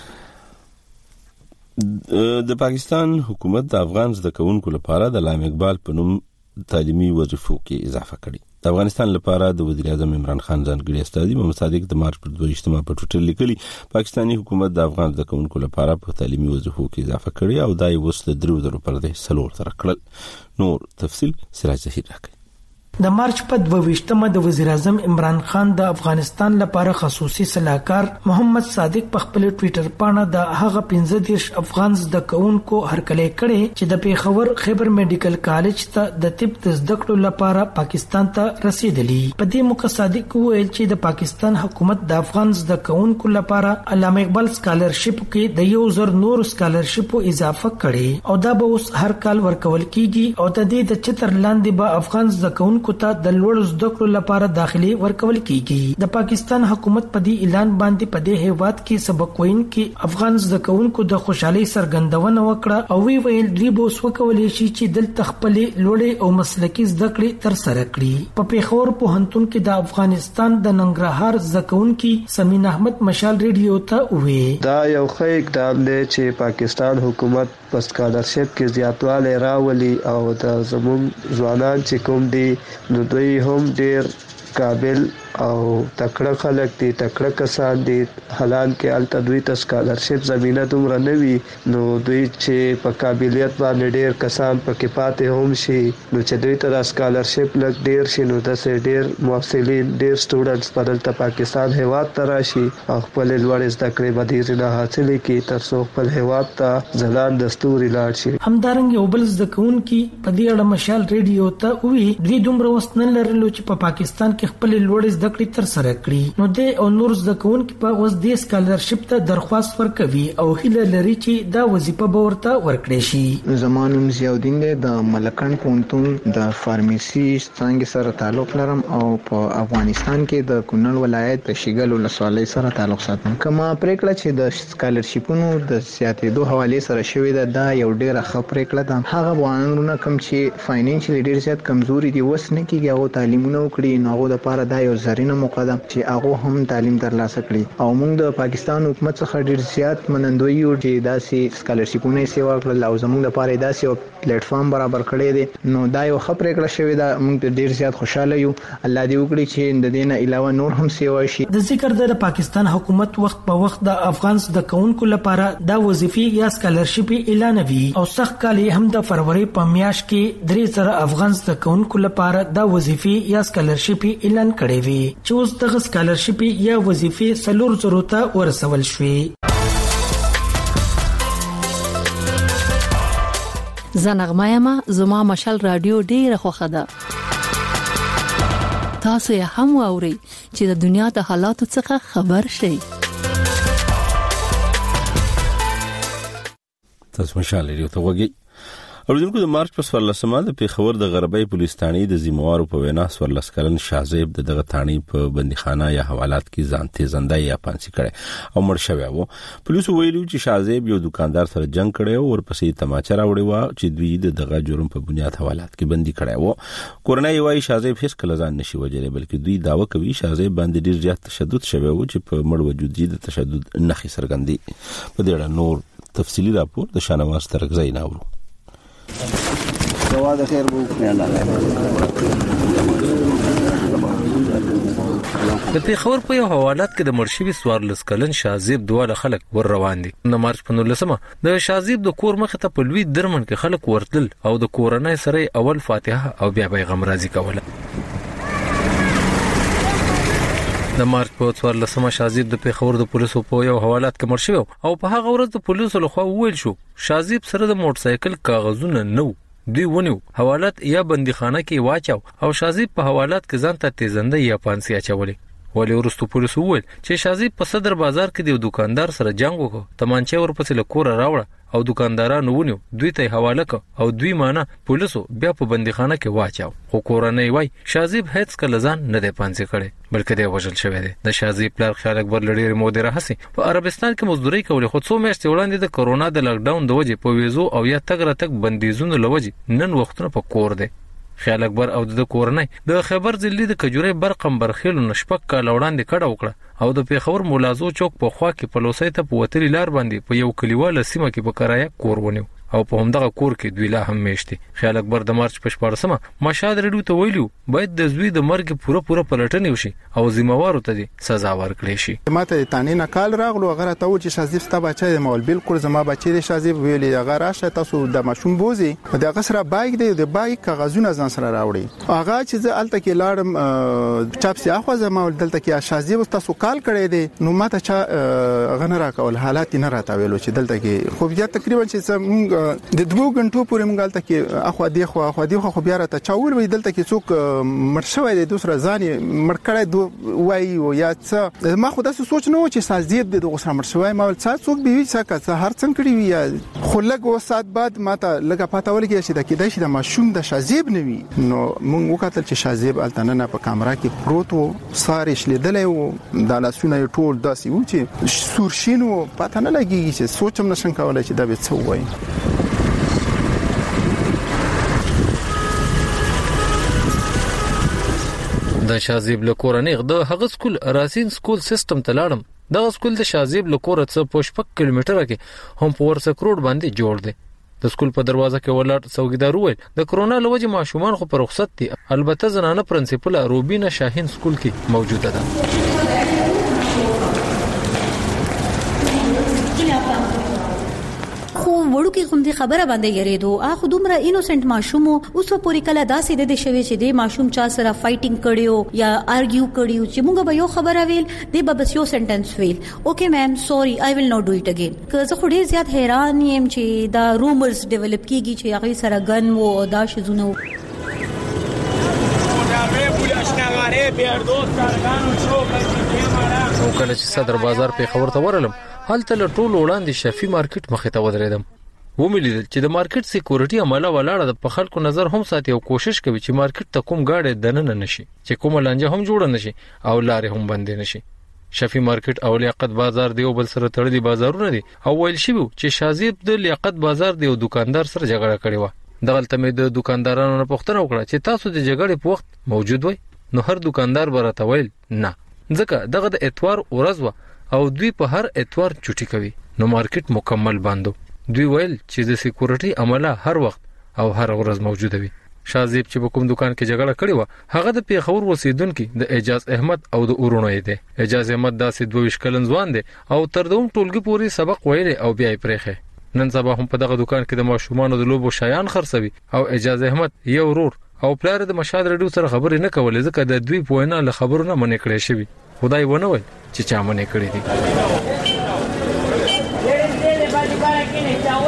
د پاکستان حکومت د افغان زده کوونکو لپاره د علامه اقبال په نوم تعلیمي وظیفو کې اضافه کړي. د افغانستان لپاره د وزیر اعظم عمران خان ځانګړي استاذ محمد صادق د مارچ پر 22 په ټوټل لیکلي پاکستاني حکومت د افغان زده کوونکو لپاره په تعلیمي وظیفو کې اضافه کړي او دای وسله 3000 پر دې سلور تر کړل. نور تفصيل سراج زهیر راکړي. د مارچ په 22مه د وزیر اعظم عمران خان د افغانستان لپاره خصوصي صلاحکار محمد صادق په خپل ټوئیټر باندې د هغه 15 افغان زده کوونکو هرکلی کړي چې د پیښور خیبر میډیکل کالج ته د طب د زده کړو لپاره پاکستان ته رسیدلی. په دې موقع صادق وویل چې د پاکستان حکومت د افغان زده کوونکو لپاره علامه اقبال سکالرشپ کې د 1000 نور سکالرشپ اضافه کړي او دا به اوس هر کال ورکول کیږي او د دې د چتر لاندې به افغان زده کوونکو ته د لوړ زده کړو لپاره داخلي ورکول کیږي. د پاکستان حکومت په دې اعلان باندې په دې هیواد کې سبق ویونکي افغان زده کوونکو د خوشحالي سرګندونه وکړه او وی ویل دوی به اوس وکولای شي چې دلته خپل لوړې او مسلکي زده کړې تر سره کړي. په پیښور پوهنتون کې د افغانستان د ننګرهار زده کوونکي سمین احمد مشال ریډیو ته وی دا یو ښه اقدام دی چې پاکستان حکومت په سکالرشپ کې زیاتوالی راولي او د زموږ ځوانان چې کوم دي نو دوی هم ډیر قابل او تکړه خلک دي، تکړه کسان دي، حالان کې الته دوی ته سکالرشپ زمينه دومره نه وي نو دوی چې په قابلیت باندې ډیر کسان پکې پاتې هم شي نو چې دوی ته سکالرشپ لګ ډیر شي نو د سه ډیر محصلین ډیر سټوډنټس په دلته پاکستان هیواد ته راشي او خپل لوړ زده کړې باندې نه حاصل کړي تر څو خپل هیواد ته ځلان دستوري لاړ شي. همدارنګه وبل زده کوونکي په دې اړه مشال ریډیو ته وی دوی دومره وسنل لرلو چې په پاکستان کې خپل لوړ زده کړې تر سره کړي نو د او نور زده کوونکي په اوس د سکالرشپ ته درخواست ورکوي او هیله لري چې دا وظیفه به ورته ورکړي شي. زمانوم زیاودین د ملکان پونتون د فارمیسي څنګه سره تعلق لرم او په افغانستان کې د کونړ ولایت په شیګل ولسوالۍ سره تعلق ساتم. کما پریکړه چې د سکالرشپونو د زیاتېدو حواله سره شوې ده دا یو ډیره ښه پریکړه ده. هغه افغانانو کوم چې فاینانشلی ډیر زیات کمزوري دي وس نه کیږي او تعلیمونه وکړي نو هغه لپاره دا یو زرینه مقدم چې هغه هم تعلیم ترلاسه کړي او موږ د پاکستان حکومت څخه ډیر زیات منندوی یو چې داسې سکالرشپونه سیوا کړل او زموږ لپاره داسې یو پلیټ فارم برابر کړی دی نو دا یو ښه پریکړه شوې ده. موږ ډیر زیات خوشاله یو. الله دې وکړي چې د دې نه علاوه نور هم سیوا شي. د ذکر د پاکستان حکومت وخت په وخت د افغان زده کوونکو لپاره دا وظیفې یا سکالرشپ اعلانوي او سخت کال هم د فروری په میاشت کې 3000 افغان زده کوونکو لپاره دا وظیفې یا سکالرشپ اعلان کړي وي چې اوس دغه سکالرشپ یا وظیفې سلور زرو ته ورسول شوې. زنغمایما زما مشال رادیو ډیره خوخه ده. تاسو یې هم واورئ چې د دنیا د حالاتو څخه خبر شئ. تاسو مشال لري ته وګي اوردونکو د مارچ په 14مه د پیښور د غربي پولیس ثاني د زموارو په وینا 14 کلن شاهزیب دغه ثاني په بندیخانه یا حوالات کې ځان تیزنده یا پانسي کړي او مړ شوی وو. پولیسو ویلي چې شاهزیب یو دکاندار سره جنگ کړي او ورپسې تماچا راوړی و چې دوی دغه جرم په بنیاد حوالات کې بندي کړي وو. کورنۍ وايي شاهزیب هیڅ کله ځان نشي وجلې بلکې دوی داوا کوي شاهزیب باندې ډیر زیات تشدد شوی و چې په مړ وجود دي د تشدد نخي سرګندي. په دې اړه نور تفصيلي راپور د شانواز ترغزی ناورو. جواد خیر بو نه د پیښور په یو حوالات کې د مرشي 14 کلن شاهزیب دواله خلک ور روان دي. د مارچ په 19مه د شاهزیب د کور مخ ته په لوی درمن کې خلک ورتل او د کورنۍ سره اول فاتحه او بیا پیغام راځي کوله. د مارچ په 14مه شاهزیب د پیښور د پولیسو په یو حوالات کې مړ شو او په هغه ورځ د پولیسو لخوا ویل شو شاهزیب سره د موټر سایکل کاغذونه نو دوی ونیو حوالات یا بندیخانه کې واچاو او شاهزیب په حوالات کې ځان ته تیزنده یا پانسي اچولې. ولی ورستو پولیسو ویل چې شاهزیب په صدر بازار کې د دکاندار سره جنگ وکړ، تمانچه ورپسې له کور راوړه او دکاندارانو ونیو دوی ته حواله ک او دوی مانه پولیسو بیا په بندیخانه کې واچاو. خو کورنۍ وای شاهزیب هیڅ کله ځان نه دی پانسي کړي بلکې دی وژل شوی دی. د شاهزیب پلار خیال اکبر لړیر مودره هسي په عربستان کې مزدوري کولې خو څو میاشتې وړاندې د کرونا د لاک ډاون د وجې په ویزو او یا تګ راتګ بندیزونو لوجې نن وختونه په کور دی. خیال اکبر او د کورنۍ د خیبر ضلع د کجوري برقم برخیلو نشپک کال وړاندې کډه وکړه او د پیښور مولازو چوک په خوا کې په لوسۍ ته په وتري لار باندې په یو کلیواله سیمه کې په کرایه کور ونیو او په همدغه کور کې دوی لا هم میشتي. خیال اکبر د مارچ په 14مه مشهد ریډیو ته ویلو باید د زوی د مرګ پوره پلټنه وشي او ذمہوارو ته سزا ورکړي شي. ماته تانی نه کال راغلو غره ته و چې شاهزیب ستا بچی د مول بالکل زما بچی د شاهزیب ویلي هغه راشه تاسو د ماشوم بوزي په دغه سره بایک دی د بایک کاغذونه ځان سره راوړي هغه چې زه الته کې لاړم چاپسي اخو زما دلته کې شاهزیب تاسو کال کړی دی نو ماته چا غنه راکول حالات نه راته ویلو چې دلته کې خو بیا تقریبا چې د 2 غنټو پورې موږ دلته کې اخو دی خو بیا راته چاول وی دلته کې څوک مرشوي د دوسر ځاني مرکړې وای او یا څه ما خو داسې سوچ نه و چې شاهزیب د غوسه مرشوي ما څوک به وي څه هر څنګه کړی وي خو لږ وسات بعد ماته لږه پاته ولګي چې د کې د ماشوم د شاهزیب نه وي نو موږ وکړل چې شاهزیب التنه په کیمرا کې پروت و سارش لیدلې و د لاسونه ټول داسې و چې سورشینو پاته نه لګي چې سوچم نشم کولای چې دا به څه وای. د شاهزیب له کورنۍ د هغه سکول راسین سکول سیستم ته لاړم. دغه سکول د شاهزیب له کوره څخه په 6 کیلومتره کې هم په ورسک روډ باندې جوړ دی. د سکول په دروازه کې ولاړ څوکیدار وویل د کرونا له وجې ماشومان خو په رخصت دي، البته زنانه پرنسپل روبینا شاهین سکول کې موجوده ده. وړو کې کوم دي خبره باندې یریدو اخو دومره انوسنت ماشوم اوس پوری کله داسې د شوی چې د ماشوم چا سره فایټینګ کړیو یا ارګیو کړیو چې موږ به یو خبره ویل دی به بس یو سنټنس ویل اوکے میم سوري آی ویل ناٹ ډو اټ اگین. که زه خو ډیر زیات حیران یم چې دا رومرز ډیولپ کیږي چې هغه سره ګن وو دا شزونه او کله چې صدر بازار په خبر ته ورلم هلته له ټول وړاندې شفی مارکیټ مخې ته ودرېدم. وملیدل چې د مارکیټ سکیورټي عمله ولاړه د په خلکو نظر هم ساتي او کوشش کوي چې مارکیټ ته کوم گاډي دننه نشي چې کوم لانجه هم جوړ نشي او لارې هم بندې نشي. شفی مارکیټ او لیاقت بازار دی او بل سره تړلي بازارونه دي او ویل شي چې شاهزیب د لیاقت بازار دی او دکاندار سره جګړه کړې و. دغلته مې د دکاندارانو نه پوښتنه وکړه چې تاسو د جګړې په وخت موجود وای نو هر دکاندار برته ویل نه ځکه دغه د اتوار ورځ و او دوی په هر اتوار چټي کوي نو مارکیټ مکمل بندو. دوی ویل چې د سکیورټي عمله هر وخت او هر ورځ موجوده وي. شاهزیب چې په کوم دکان کې جګړه کړې و هغه د پیښور اوسیدونکو د اعجاز احمد او د اورونو دی. اعجاز احمد داسې 22 کلن ځوان دی او تر دوم ټولګي پورې سبق ویل او بیا یې پرېخه. نن سبا هم په دغه دکان کې د ماشومان د لوبو شایان خرڅوي او اعجاز احمد یو ورور او پلار د مشهد ریډیو سره خبرې نه کولې ځکه د دوی په وینا له خبرونه منې کړې شوی. خدای ونه وي چې چا منې کړې دي.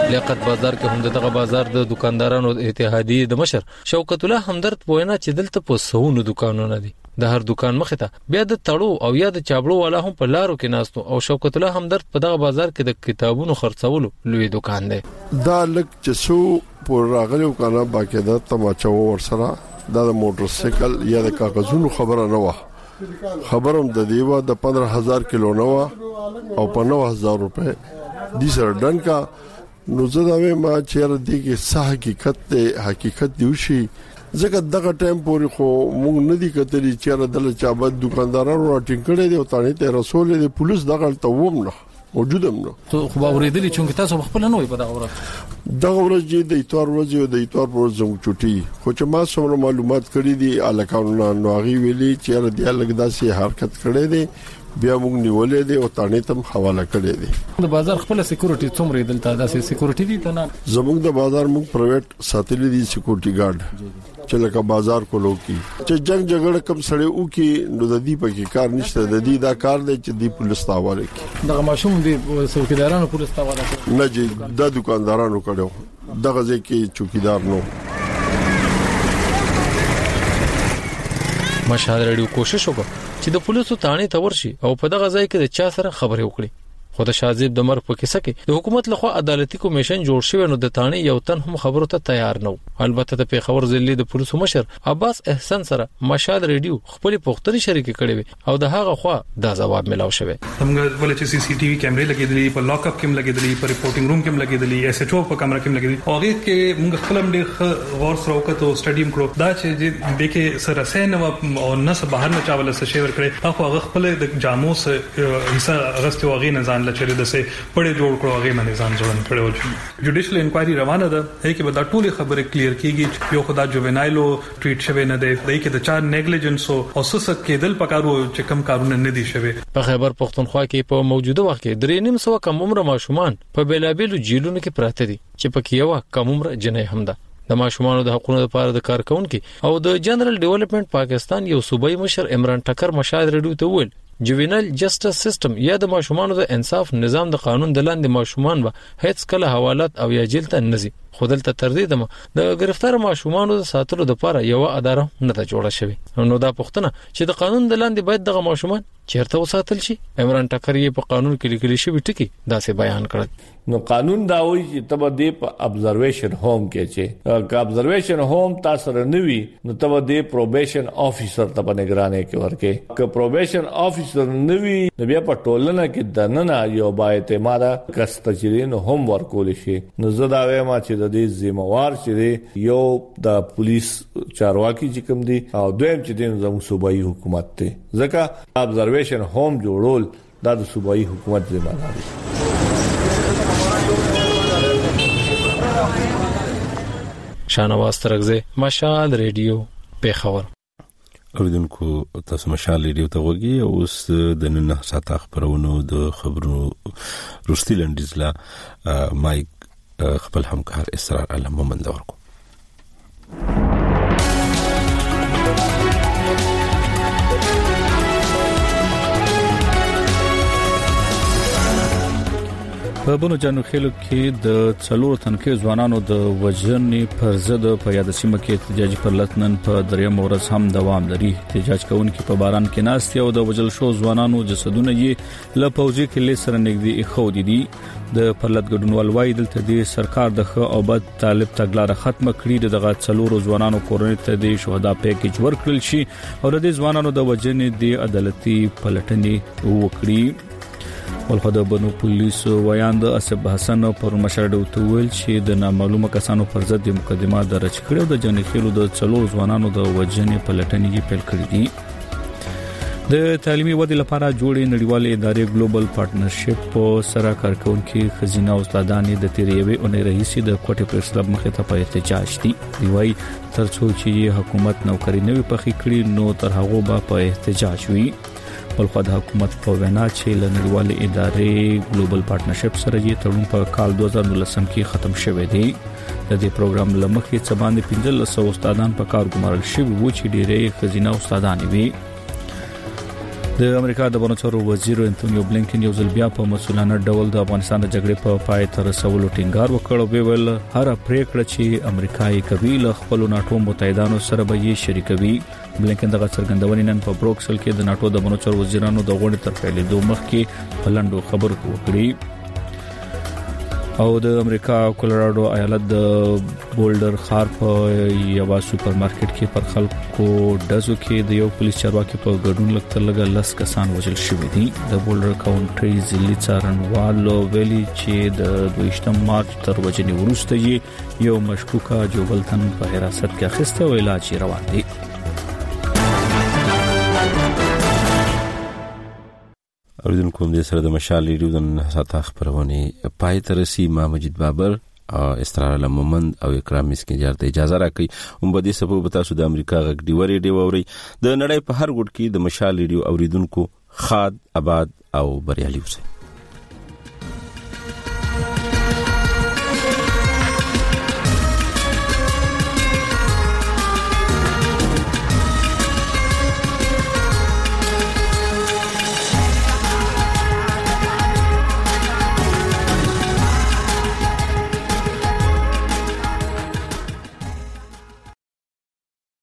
لیاقت بازار کې هم دغه بازار د دکاندارانو اتحادیه د مشر شوکت الله همدرد وینا چې دلته په سونو دکانونه دي د هر دکان مخ ته بیا د تړو او یا د چابړو والا هم په لارو کې ناستو او شوکت الله همدرد په دغه بازار کې د کتابونو خرڅولو لوی دکان دی دا لک چې سو پر راغلو کنه باقاعده تماچو ورسره د موټر سایکل یا د کاغذونو خبره نه و خبرم د دیوا د 15000 کیلو نه و او په 9000 روپے دي سره ډنکا نو زه دا ما چیر دي کې صح حقیقت دی وشي زګه دغه ټایم پورې خو موږ نه دي کتلی چې را دل چا بد دکاندارانو راټینګ کړي دي او تانه ته رسول دي پولیس دغه ته ووم نه موجودم نو خو اوریدلی چې تاسو خپل نه وي په دغه ورځ د ایتوار ورځ او د ایتوار ورځ زموږ چټي خو چې ما څومره معلومات کړي دي الکانونه نو هغه ویلي چې را دي الګ داسې حرکت کړي دي بیا موږ نیولې دي او تانه تم حواله کړي دي د بازار خپل سکیورټي څومره دلته داسې سکیورټي دي ته نه زموږ د بازار موږ پرایویټ ساتلې دي سکیورټي ګارد چې لکه بازار کولو کی چې جنگ جګړه کم سړی او کی نو د دې پکې کار نشته د دې دا کار دی چې دی پولیس تاواله کی دغه ماشوم دی څوکیدارانو پولیس تاواله نه جی د دکاندارانو کړو دغه ځکه چوکیدار نو مشهد رادیو کوشش وکړ چې د پولیسو تانه ته ورشي او په دغه ځای کې د چا سره خبرې وکړي خو د شازیب د مرګ په کیسه کې د حکومت لخوا عدالتي کمیشن جوړ شوی نو د تانه یو تن هم خبرو ته تیار نه البته د پیښور ضلع د پولیسو مشر عباس احسان سره مشهد رادیو خپل پوښتنې شریک کړي او د هغه خوا دا جواب ملاو شوی همغه ول چې سی سی ټي وي کیمرې لګېدلې په لاک اپ کې لګېدلې په ریپورټینګ روم کې لګېدلې اس ایچ او په کیمرا کې لګېدلې او هغه کې موږ خپل ډېر غور سره وکړو سټډیم کړو دا چې د کې سره سین او نس بهر نه چاوله څه شی ور کړی هغه خپل د جامو سره حصہ غسته وغې نه ځان لچره د سه پړې جوړ کړو هغه باندې ځان ځوړن کړو جوډیشل انکوایري روانه ده هي کې به دا ټولې خبره کلیر کیږي یو خدای جوونایلو ټریټ شوی نه دی دای کې د چا نیګلیجنس او سس کېدل پکارو چې کم کارونه نه دي شوی په خیبر پختونخوا کې په موجوده وخت کې 3.5 کم عمر ماشومان په بیلابیلو جیلونو کې پراته دي چې پکې یو کم عمر جنې هم ده د ماشومانو د حقوقو لپاره د کارکونکو او د جنرال ډیولپمنٹ پاکستان یو صوبایي مشر عمران ټکر مشاهد رډو ته ویل جوینل جسټس سیستم یا د ماشومانو د انصاف نظام د قانون د لاندې ماشومان به هیڅ کله حوالات او یا جیل ته نزي خودل ته تر دې د گرفتار ماشومانو د ساتلو لپاره یو اداره نه جوړه شوی نو دا پښتنه چې د قانون د لاندې باید د ماشومان چیرته وساتل شي عمران ټکر یې په قانون کې لیکل شوی ټکی دا څه بیان کړل نو قانون دا وایي چې تبه دې په ابزرویشن ہوم کې چې ابزرویشن ہوم تاسو رنوي نو تبه دې پروبیشن افیسر ته نگرانه کې ورکه ک پروبیشن افیسر نوي نو بیا په ټولنه کې دننه یو با اعتماد کستچرین هم ورکول شي نو زدا وایم چې د دې ذمہوار چې یو د پولیس چارواکي چې کوم دي او دویم چې د زموږ صوبایي حکومت ته ځکه ابزرویشن ہوم جوړول د صوبایي حکومت ذمہ داري شانواز ترغزه مشال رادیو پیښور اوریدونکو تاسو مشال رادیو ته وګورئ اوس د نن ساعت خبرونو د خبرونو روستي لنډیزلا مایک خپل همکار اسرار علم مومند ورکو په بنو جنو خلک کې د څلور تنکي ځوانانو د وژنې پر ضد په یاد سیمه کې احتجاج پر لټنن په دریم ورځ هم دوام لري احتجاج کوونکي په باران کې ناست او د وجل شو ځوانانو جسدونه یې له پوځي کلی سره نږدې خو دي د پرلط ګډونوال وای دلته د سرکار د خو او بد طالب تګلاره ختمه کړې دغه څلور ځوانانو کورنۍ ته د شهدا پیکیج ورکړل شي او د ځوانانو د وژنې د عدالتي پلټنې وکړي ولخوا د بنو پولیس ویاند اسب حسن پر مشرډو تویل چې د نامعلومه کسانو پر ضد مقدمه درج کړو د جنې خېلو د څلور ځوانانو د وژنې پلټنې پیل کړې دي د تعلیمي ودې لپاره جوړې نړیوالې ادارې ګلوبل پارټنرشپ سره کارکونکو خزینه او استادان د تیریوي اونۍ رئیسي د کوټې پریس کلب مخې ته په احتجاج دي دی ترڅو چې حکومت نوکری نوي پخې کړي نو تر هغه به په احتجاج وي بلخو د حکومت په وینا چې لنړیوالې ادارې ګلوبل پارټنرشپ سره یې تړون په کال 2019 کې ختم شوی دی د دې پروګرام لمخې څه باندې 1500 استادان په کار ګمارل شوي وو چې ډېرې خزینه استادان وي د امریکا د بهرنیو وزیر انټونیو بلینکن یو ځل بیا په مسؤلانه ډول د افغانستان د جګړې په پای ته رسولو ټینګار وکړ او ویل هر پریکړه چې امریکایي کوي له خپل ناتو متحدانو سره به یې شریکوي. بلینکن دغه څرګندونې نن په بروکسل کې د ناتو د بهرنیو وزیرانو د غونډې تر پیلېدو مخکې په لندو خبرو وکړي. او د امریکا کولراډو ایالت د بولډر ښار په یو سوپر مارکیټ کې پر خلکو دزو کې د یو پولیس چارواکي په ګډون لکه لس کسان وژل شوي دي. د بولډر کاونټي ضلعي څارنوالو ویلي چې د 22 مارچ تر وجنې وروسته یو مشکوکه جوبلتن په حراست کې اخیسته او علاج روان دي. اوریدونکو د سره د مشال ریډیو د نهساته خبرونه پای تر سي ما مجید بابر استرار لممند او اکرام مسکین جارته اجازه راکړي هم بده سبب تاسو د امریکا غږ دی وری دی ووري د نړۍ په هر ګډ کې د مشال ریډیو اوریدونکو خاد آباد او بریالي اوسئ.